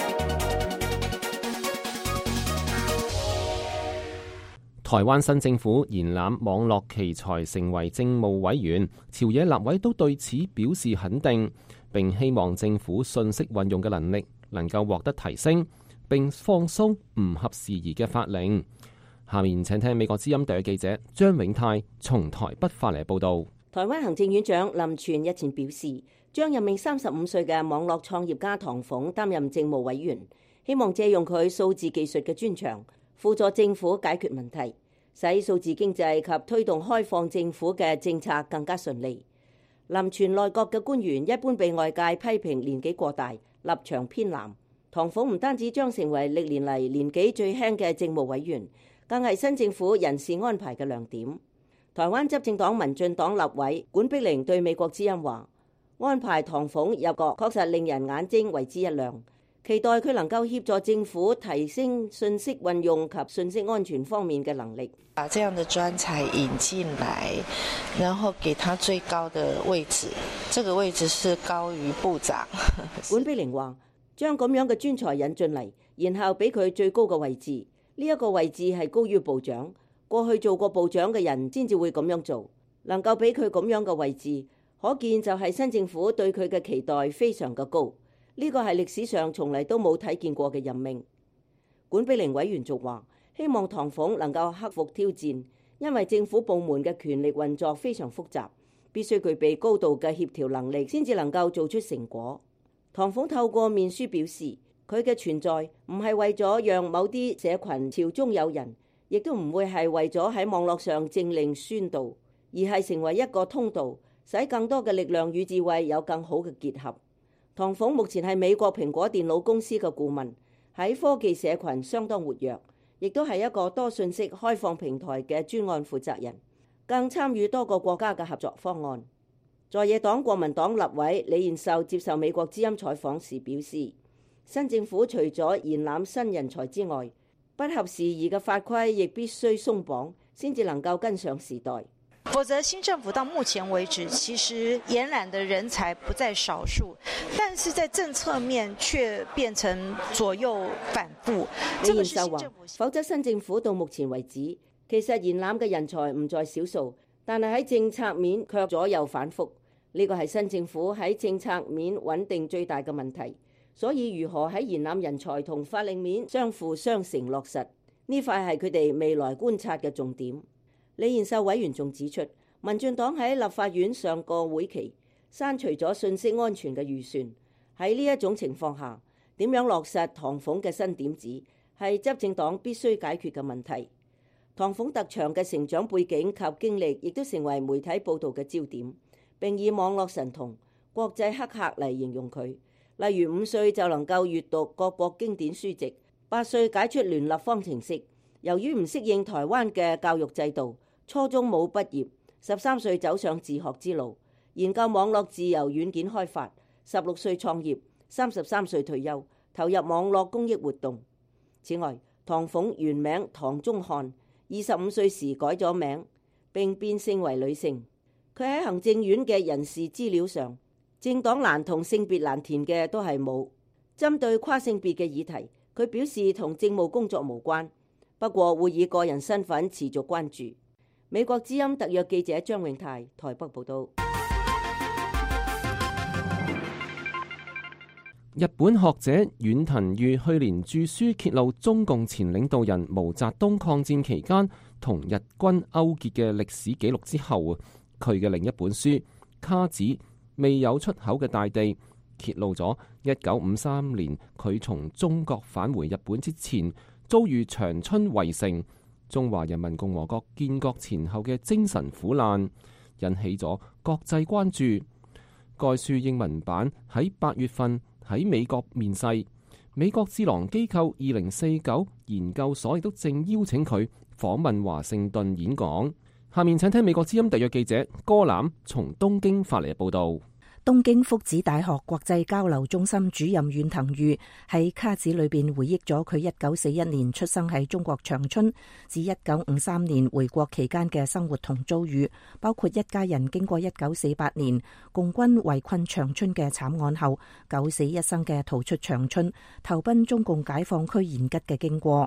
台灣新政府延攬網絡奇才成為政務委員，朝野立委都對此表示肯定，並希望政府信息運用嘅能力能夠獲得提升， 並放鬆唔合時宜嘅法令。下面請聽美國之音特約記者張永泰從台北發嚟報道。 台灣行政院長林全日前表示，將任命三十五歲嘅網絡創業家唐鳳擔任政務委員，希望借用佢數字技術嘅專長，輔助政府解決問題，使數字經濟及推動開放政府嘅政策更加順利。林全內閣嘅官員一般被外界批評年紀過大、立場偏藍。唐鳳唔單止將成為歷年嚟年紀最輕嘅政務委員，更係新政府人事安排嘅亮點。台灣執政黨民進黨立委管碧玲對美國之音話：安排唐鳳入閣確實令人眼睛為之一亮，期待佢能夠協助政府提升信息運用及信息安全方面嘅能力。 把這樣的專才引進來，然後給他最高的位置，這個位置是高於部長。 管碧玲話：將咁樣嘅專才引進嚟，然後俾佢最高嘅位置，呢、這、一個位置係高於部長。過去做過部長嘅人先至會咁樣做，能夠俾佢咁樣嘅位置，可見就係新政府對佢嘅期待非常嘅高。呢個係歷史上從嚟都冇睇見過嘅任命。管碧玲委員仲話，希望唐鳳能夠克服挑戰，因為政府部門嘅權力運作非常複雜，必須具備高度嘅協調能力，先至能夠做出成果。唐鳳透過面書表示，佢嘅存在唔係為咗讓某啲社群朝中有人，亦都唔會係為咗喺網絡上政令宣導，而係成為一個通道，使更多嘅力量與智慧有更好嘅結合。唐鳳目前係美國蘋果電腦公司嘅顧問，喺科技社群相當活躍，亦都係一個多信息開放平台嘅專案負責人，更參與多個國家嘅合作方案。在野黨國民黨立委李彥秀接受美國之音採訪時表示，新政府除咗延攬新人才之外，不合時宜嘅法規亦必須鬆綁，先至能夠跟上時代。 否則，新政府到目前為止，其實延攬的人才不在少數，但是在政策面卻變成左右反覆。 李彥秀話：否則新政府到目前為止，其實延攬嘅人才唔在少數，但係喺政策面卻左右反覆。呢個係新政府喺政策面穩定最大嘅問題。所以如何喺延攬人才同法令面相輔相成落實，呢塊係佢哋未來觀察嘅重點。李彥秀委員仲指出，民進黨喺立法院上個會期刪除咗信息安全嘅預算。喺呢一種情況下，點樣落實唐鳳嘅新點子，係執政黨必須解決嘅問題。唐鳳特長嘅成長背景及經歷，亦都成為媒體報導嘅焦點，並以網絡神童、國際黑客嚟形容佢。例如五歲就能夠閱讀各國經典書籍，八歲解出聯立方程式。由於唔適應台灣嘅教育制度，初中冇畢業，十三歲走上自學之路，研究網絡自由軟件開發。十六歲創業，三十三歲退休，投入網絡公益活動。此外，唐鳳原名唐宗翰，二十五歲時改咗名並變性為女性。佢喺行政院嘅人事資料上，政黨欄同性別欄填嘅都係冇。針對跨性別嘅議題，佢表示同政務工作無關，不過會以個人身份持續關注。美國之音特約記者張永泰台北報道。 日本學者遠藤裕去年著書揭露中共前領導人毛澤東抗戰期間同日軍勾結嘅歷史記錄之後，佢嘅另一本書《卡子未有出口嘅大地》揭露咗一九五三年佢從中國返回日本之前遭遇長春圍城、中華人民共和國建國前後嘅精神苦難，引起咗國際關注。該書英文版喺八月份喺美國面世，美國智囊機構二零四九研究所亦都正邀請佢訪問華盛頓演講。下面請聽美國之音特約記者歌欖從東京發嚟嘅報道。 東京福祉大學國際交流中心主任遠藤裕喺卡子裏邊回憶咗佢一九四一年出生喺中國長春至一九五三年回國期間嘅生活同遭遇，包括一家人經過一九四八年共軍圍困長春嘅慘案後九死一生嘅逃出長春投奔中共解放區延吉嘅經過。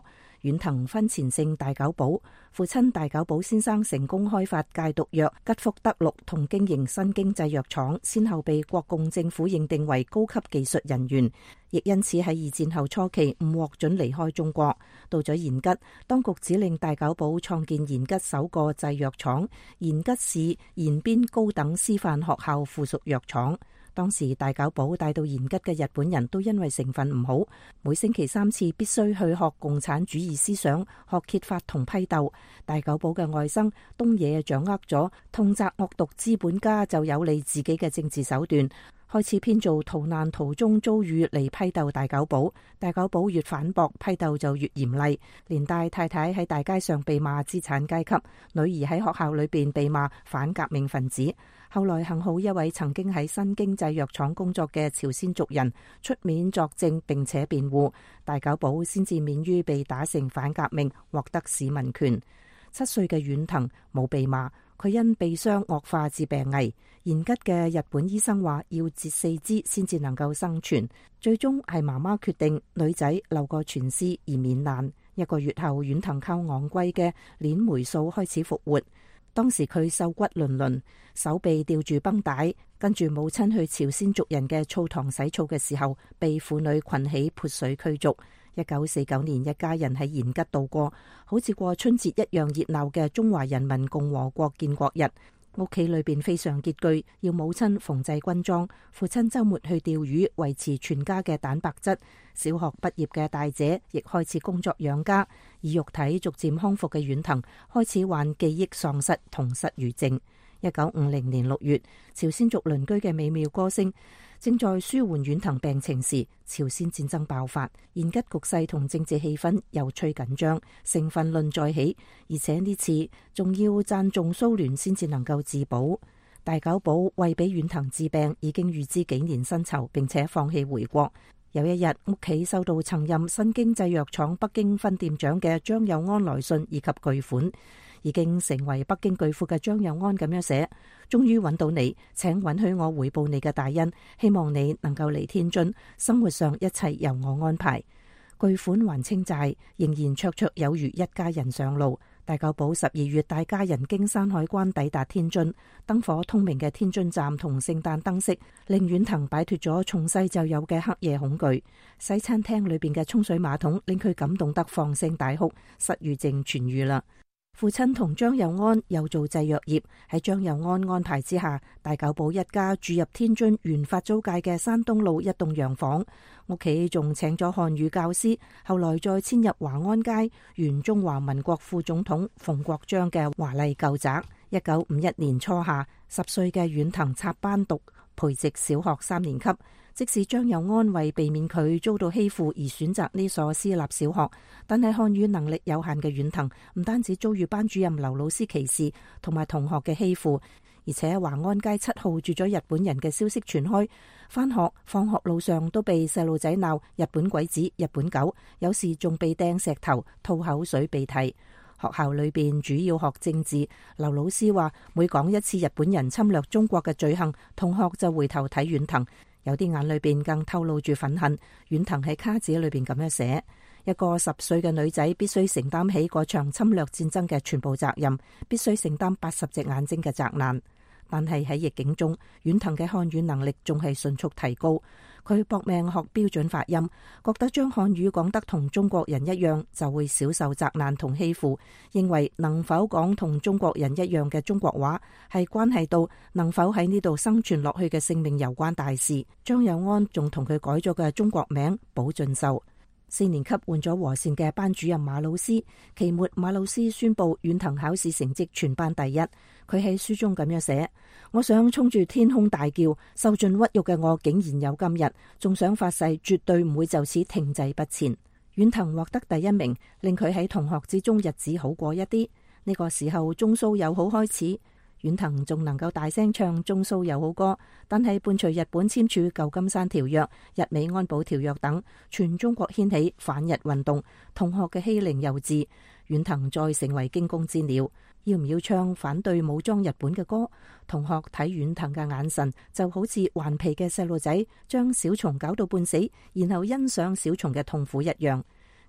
遠藤婚前姓大久保，父親大久保先生成功開發戒毒藥吉福德六同經營新經濟藥廠，先後被國共政府認定為高級技術人員，亦因此喺二戰後初期唔獲准離開中國。到咗延吉，當局指令大久保創建延吉首個製藥廠——延吉市延邊高等師範學校附屬藥廠。當時大久保帶到延吉嘅日本人都因為成分唔好，每星期三次必須去學共產主義思想，學揭發同批鬥。大久保嘅外甥東野掌握咗痛責惡毒資本家就有利自己嘅政治手段，開始編造逃難途中遭遇嚟批鬥大久保。大久保越反駁，批鬥就越嚴厲，連帶太太喺大街上被罵資產階級，女兒喺學校裏邊被罵反革命分子。後來幸好一位曾經喺新經濟藥廠工作嘅朝鮮族人出面作證並且辯護，大久保先至免於被打成反革命，獲得市民權。七歲嘅遠藤冇被罵，佢因鼻傷惡化至病危。延吉嘅日本醫生話要截四肢先至能夠生存，最終係媽媽決定女仔留個全屍而免難。一個月後，遠藤靠昂貴嘅鏈霉素開始復活。當時佢瘦骨嶙峙，手臂吊住繃帶，跟住母親去朝鮮族人嘅澡堂洗澡嘅時候，被婦女群起潑水驅逐。一九四九年，一家人喺延吉度過，好似過春節一樣熱鬧嘅中華人民共和國建國日。屋企裏邊非常拮據，要母親縫製軍裝，父親週末去釣魚，維持全家嘅蛋白質。小學畢業嘅大姐亦開始工作養家，而肉體逐漸康復嘅遠藤開始患記憶喪失同失語症。一九五零年六月，朝鮮族鄰居嘅美妙歌聲正在舒緩遠藤病情時，朝鮮戰爭爆發，延吉局勢同政治氣氛又趨緊張，成分論再起，而且呢次仲要讚頌蘇聯先至能夠自保。大久保為俾遠藤治病，已經預支幾年薪酬，並且放棄回國。有一日，屋企收到曾任新經濟藥廠北京分店長嘅張友安來信以及巨款。已經成為北京巨富嘅張友安咁樣寫：終於揾到你，請允許我回報你嘅大恩，希望你能夠嚟天津，生活上一切由我安排。巨款還清債，仍然綽綽有餘，一家人上路。大久保十二月帶家人經山海關抵達天津，燈火通明嘅天津站同聖誕燈飾令遠藤擺脫咗從細就有嘅黑夜恐懼。西餐廳裏邊嘅沖水馬桶令佢感動得放聲大哭，失語症痊癒啦。父親同張友安又做製藥業，喺張友安安排之下，大久保一家住入天津原發租界嘅山東路一棟洋房，屋企仲請咗漢語教師，後來再遷入華安街原中華民國副總統馮國璋嘅華麗舊宅。一九五一年初夏，十歲嘅遠藤插班讀培植小學三年級。即使張友安為避免佢遭到欺負而選擇呢所私立小學，但係漢語能力有限嘅遠藤唔單止遭遇班主任劉老師歧視同埋同學嘅欺負，而且華安街七號住咗日本人嘅消息傳開，返學放學路上都被細路仔鬧日本鬼子、日本狗，有時仲被掟石頭、吐口水鼻涕。學校裏邊主要學政治，劉老師話每講一次日本人侵略中國嘅罪行，同學就回頭睇遠藤。有啲眼裏邊更透露住憤恨。遠藤喺卡紙裏邊咁樣寫：一個十歲嘅女仔必須承擔起嗰場侵略戰爭嘅全部責任，必須承擔八十隻眼睛嘅責難。但係喺逆境中，遠藤嘅漢語能力仲係迅速提高。佢搏命學標準發音，覺得將漢語講得同中國人一樣就會少受責難同欺負，認為能否講同中國人一樣嘅中國話係關係到能否喺呢度生存落去嘅性命攸關大事。張友安仲同佢改咗嘅中國名寶俊秀。四年級換咗和善嘅班主任馬老師，期末馬老師宣布遠藤考試成績全班第一。佢喺書中咁樣寫：我想衝住天空大叫，受盡屈辱嘅我竟然有今日，仲想發誓絕對唔會就此停滯不前。遠藤獲得第一名，令佢喺同學之中日子好過一啲。呢個時候中蘇友好開始。遠藤仲能夠大聲唱中蘇友好歌，但係伴隨日本簽署舊金山條約、日美安保條約等，全中國掀起反日運動，同學嘅欺凌幼稚，遠藤再成為驚弓之鳥。要唔要唱反對武裝日本嘅歌？同學睇遠藤嘅眼神就好似頑皮嘅細路仔將小蟲搞到半死，然後欣賞小蟲嘅痛苦一樣。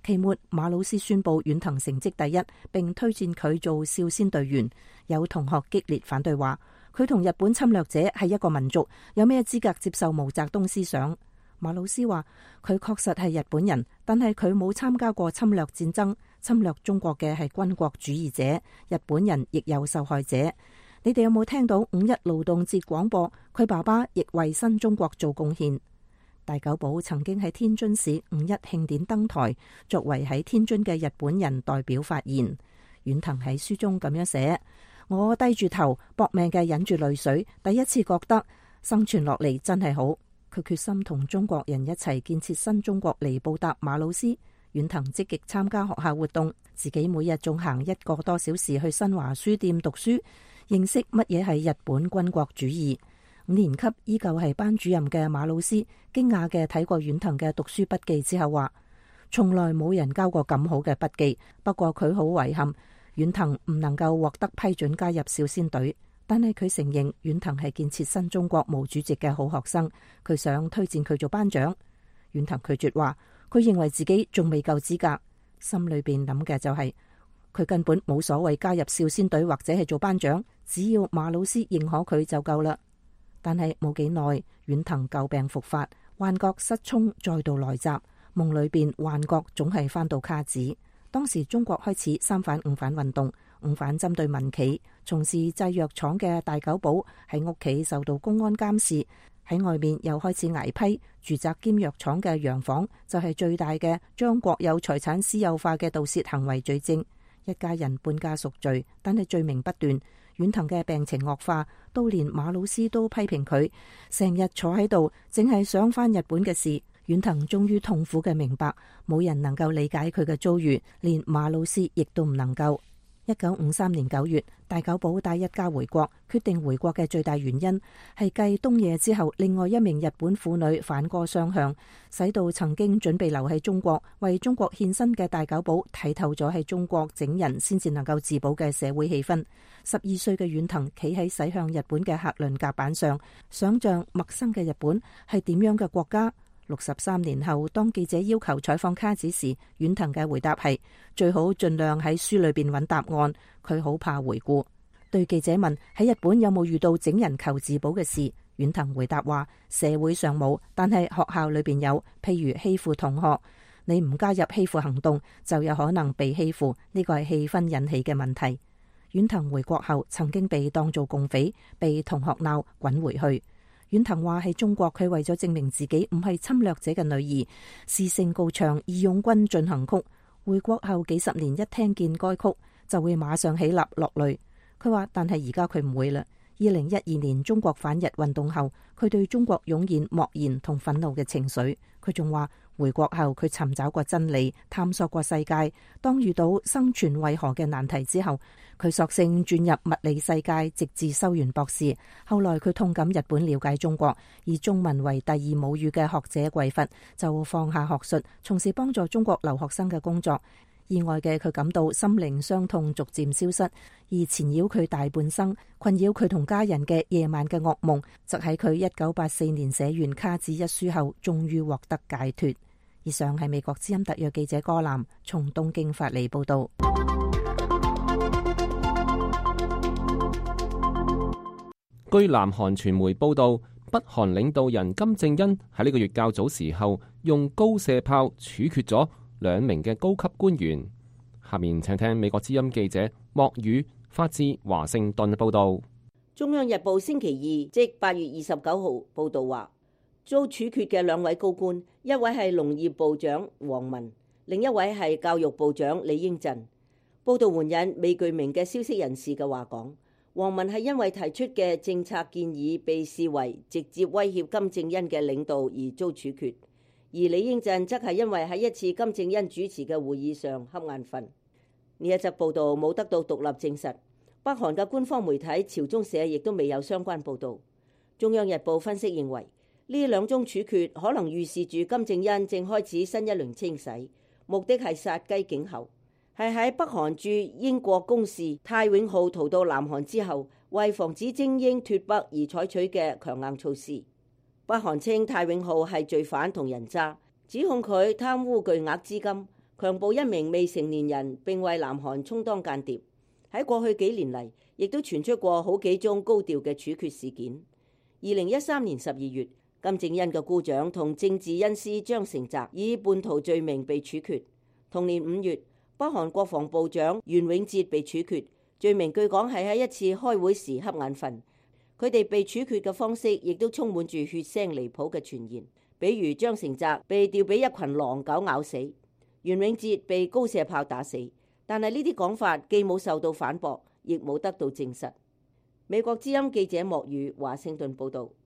期末，馬魯斯宣布遠藤成績第一，並推薦佢做少先隊員。有同學激烈反對話，佢同日本侵略者係一個民族，有咩資格接受毛澤東思想？馬魯斯話佢確實係日本人，但係佢冇參加過侵略戰爭，侵略中國嘅係軍國主義者，日本人亦有受害者。你哋有冇聽到五一勞動節廣播？佢爸爸亦為新中國做貢獻。大久保曾經喺天津市五一慶典登台，作為喺天津嘅日本人代表發言。遠藤喺書中咁樣寫：我低住頭，搏命嘅忍住淚水，第一次覺得生存落嚟真係好。佢決心同中國人一齊建設新中國嚟報答馬魯斯。遠藤積極參加學校活動，自己每日仲行一個多小時去新華書店讀書，認識乜嘢係日本軍國主義。五年級依舊係班主任嘅馬魯斯驚訝嘅睇過遠藤嘅讀書筆記之後話：從來冇人交過咁好嘅筆記。不過佢好遺憾，遠藤唔能夠獲得批准加入少先隊。但係佢承認遠藤係建設新中國毛主席嘅好學生，佢想推薦佢做班長。遠藤拒絕話，佢認為自己仲未夠資格，心裏邊諗嘅就係、是、佢根本冇所謂加入少先隊或者係做班長，只要馬魯斯認可佢就夠啦。但係冇幾耐，遠藤舊病復發，幻覺失聰再度來襲，夢裏邊幻覺總係翻到卡子。當時中國開始三反五反運動，五反針對民企，從事製藥廠嘅大久保喺屋企受到公安監視，喺外面又開始挨批。住宅兼藥廠嘅洋房就係最大嘅將國有財產私有化嘅盜竊行為罪證，一家人半家贖罪，但係罪名不斷。遠藤嘅病情惡化，都連馬魯斯都批評佢成日坐喺度，淨係想返日本嘅事。遠藤終於痛苦嘅明白，冇人能夠理解佢嘅遭遇，連馬魯斯亦都唔能夠。一九五三年九月，大久保帶一家回國，決定回國嘅最大原因係繼東野之後，另外一名日本婦女反戈相向，使到曾經準備留喺中國為中國獻身嘅大久保睇透咗喺中國整人先至能夠自保嘅社會氣氛。十二歲嘅遠藤企喺駛向日本嘅客輪甲板上，想象陌生嘅日本係點樣嘅國家。六十三年後，當記者要求採訪卡子時，遠藤嘅回答係最好盡量喺書裏邊揾答案，佢好怕回顧。對記者問喺日本有冇遇到整人求自保嘅事，遠藤回答話社會上冇，但係學校裏邊有，譬如欺負同學，你唔加入欺負行動就有可能被欺負，呢個係氣氛引起嘅問題。遠藤回國後曾經被當作共匪，被同學鬧滾回去。遠藤話喺中國，佢為咗證明自己唔係侵略者嘅女兒，詩聲高唱《義勇軍進行曲》。回國後幾十年，一聽見該曲就會馬上起立落淚。佢話，但係而家佢唔會啦。二零一二年中國反日運動後，佢對中國湧現漠然同憤怒嘅情緒。佢仲話回國後佢尋找過真理，探索過世界。當遇到生存為何嘅難題之後，佢索性轉入物理世界，直至修完博士。後來佢痛感日本了解中國，以中文為第二母語嘅學者桂佛就放下學術，從事幫助中國留學生嘅工作。意外嘅佢感到心靈傷痛逐漸消失，而纏繞佢大半生、困擾佢同家人嘅夜晚嘅噩夢，則喺佢一九八四年寫完《卡子》一書後，終於獲得解脫。以上係美國之音特約記者柯南從東京發嚟報道。 據南韓傳媒報道，北韓領導人金正恩喺呢個月較早時候用高射炮處決咗兩名嘅高級官員。下面請聽美國之音記者莫宇發自華盛頓報道。 中央日報星期二即八月二十九號報道話，遭處決嘅兩位高官，一位係農業部長黃文，另一位係教育部長李英振。報道援引未具名嘅消息人士嘅話講，黃文係因為提出嘅政策建議被視為直接威脅金正恩嘅領導而遭處決。而李英振則係因為喺一次金正恩主持嘅會議上瞌眼瞓。呢一則報道冇得到獨立證實，北韓嘅官方媒體朝中社亦都未有相關報導。中央日報分析認為，呢兩宗處決可能預示住金正恩正開始新一輪清洗，目的係殺雞儆猴，係喺北韓駐英國公使泰永浩逃到南韓之後，為防止精英脫北而採取嘅強硬措施。北韓稱泰永浩係罪犯同人渣，指控佢貪污巨額資金， 強暴一名未成年人並為南韓充當間諜。喺過去幾年嚟，亦都傳出過好幾宗高調嘅處決事件。二零一三年十二月，金正恩嘅姑丈同政治恩師張成澤以叛逃罪名被處決。同年五月，北韓國防部長袁永哲被處決，罪名據講係喺一次開會時瞌眼瞓。佢哋被處決嘅方式亦都充滿住血腥離譜嘅傳言，比如張成澤被吊俾一群狼狗咬死，袁永哲被高射炮打死。但係呢啲講法既冇受到反駁，亦冇得到證實。美國之音記者莫宇華盛頓報導。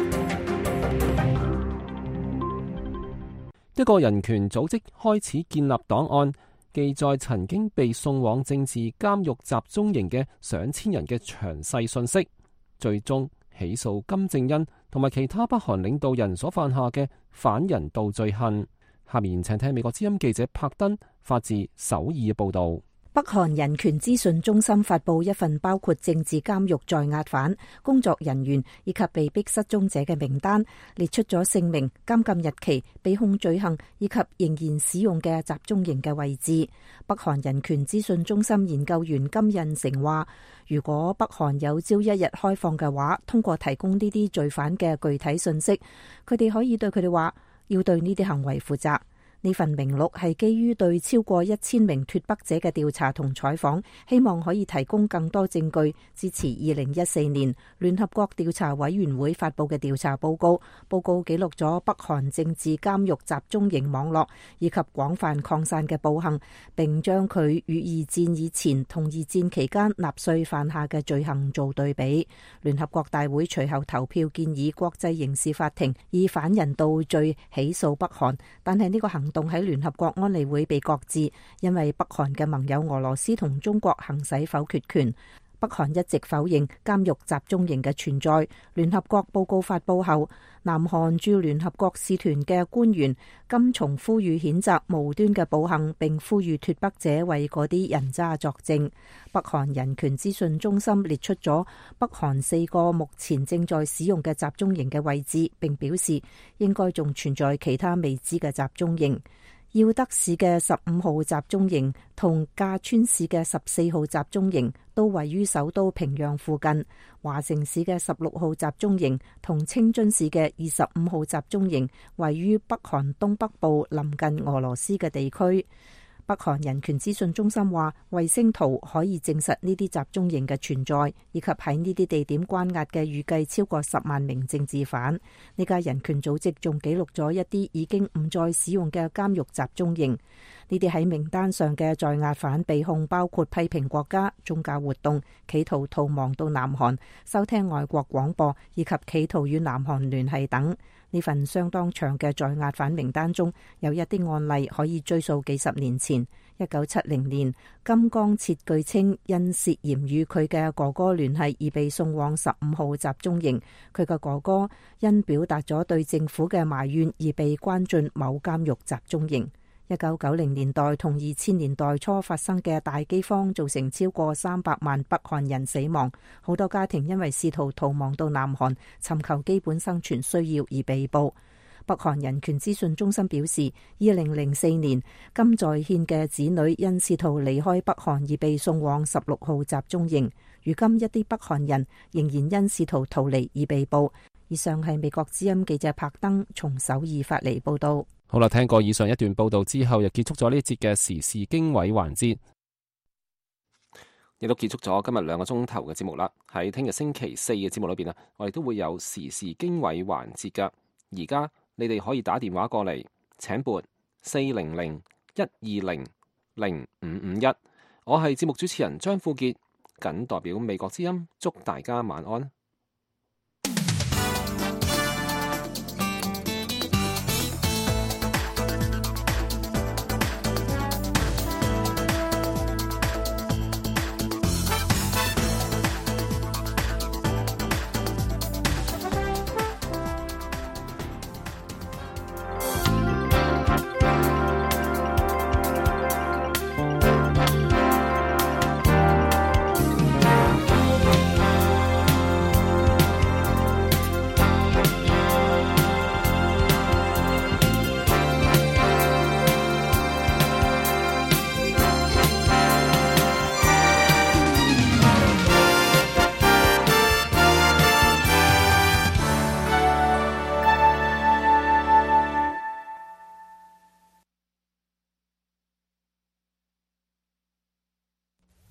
一個人權組織開始建立檔案，記載曾經被送往政治監獄集中營嘅上千人嘅詳細信息，最終起訴金正恩同埋其他北韓領導人所犯下嘅反人道罪行。下面請聽美國之音記者柏登發自首爾嘅報道。 北韓人權資訊中心發布一份包括政治監獄在押犯、工作人員以及被逼失蹤者嘅名單，列出咗姓名、監禁日期、被控罪行以及仍然使用嘅集中營嘅位置。北韓人權資訊中心研究員金印成話，如果北韓有朝一日開放嘅話，通過提供呢啲罪犯嘅具體信息，佢哋可以對佢哋話，要對呢啲行為負責。呢份名錄係基於對超過一千名脫北者嘅調查同採訪，希望可以提供更多證據支持二零一四年聯合國調查委員會發布嘅調查報告。報告記錄咗北韓政治監獄集中營網絡以及廣泛擴散嘅暴行，並將佢與二戰以前同二戰期間納粹犯下嘅罪行做對比。聯合國大會隨後投票建議國際刑事法庭以反人道罪起訴北韓，但係呢個行動喺聯合國安理會被擱置，因為北韓嘅盟友俄羅斯同中國行使否決權。北韓一直否認監獄集中營嘅存在。聯合國報告發布後，南韓駐聯合國使團嘅官員金松呼籲譴責無端嘅暴行，並呼籲脫北者為嗰啲人渣作證。北韓人權資訊中心列出咗北韓四個目前正在使用嘅集中營嘅位置，並表示應該仲存在其他未知嘅集中營。耀德市嘅十五號集中營同駕川市嘅十四號集中營都位於首都平壤附近，華城市嘅十六號集中營同清津市嘅二十五號集中營位於北韓東北部臨近俄羅斯嘅地區。北韓人權資訊中心話，衛星圖可以證實呢啲集中營嘅存在，以及喺呢啲地點關押嘅預計超過十萬名政治犯。呢家人權組織仲記錄咗一啲已經唔再使用嘅監獄集中營。呢啲喺名單上嘅在押犯被控包括批評國家、宗教活動、企圖逃亡到南韓、收聽外國廣播以及企圖與南韓聯繫等。呢份相當長嘅在押犯名單中，有一啲案例可以追溯幾十年前。一九七零年，金剛切據稱因涉嫌與佢嘅哥哥聯繫而被送往十五號集中營。佢嘅哥哥因表達咗對政府嘅埋怨而被關進某監獄集中營。一九九零年代同二千年代初發生嘅大饑荒造成超過三百萬北韓人死亡，好多家庭因為試圖逃亡到南韓尋求基本生存需要而被捕。北韓人權資訊中心表示，二零零四年金在憲嘅子女因試圖離開北韓而被送往十六號集中營，如今一啲北韓人仍然因試圖逃離而被捕。以上係美國之音記者柏登從首爾發嚟報道。 好啦，聽過以上一段報道之後，又結束咗呢一節嘅時事經緯環節，亦都結束咗今日兩個鐘頭嘅節目啦。喺聽日星期四嘅節目裏邊啊，我哋都會有時事經緯環節噶。而家你哋可以打電話過嚟，請撥四零零一二零零五五一。我係節目主持人張富傑，謹代表美國之音祝大家晚安。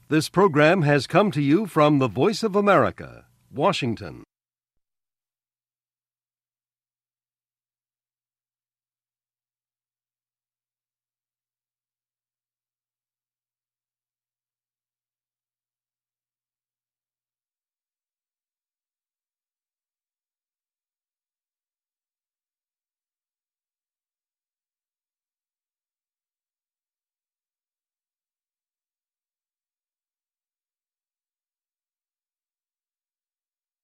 This program has come to you from the Voice of America, Washington.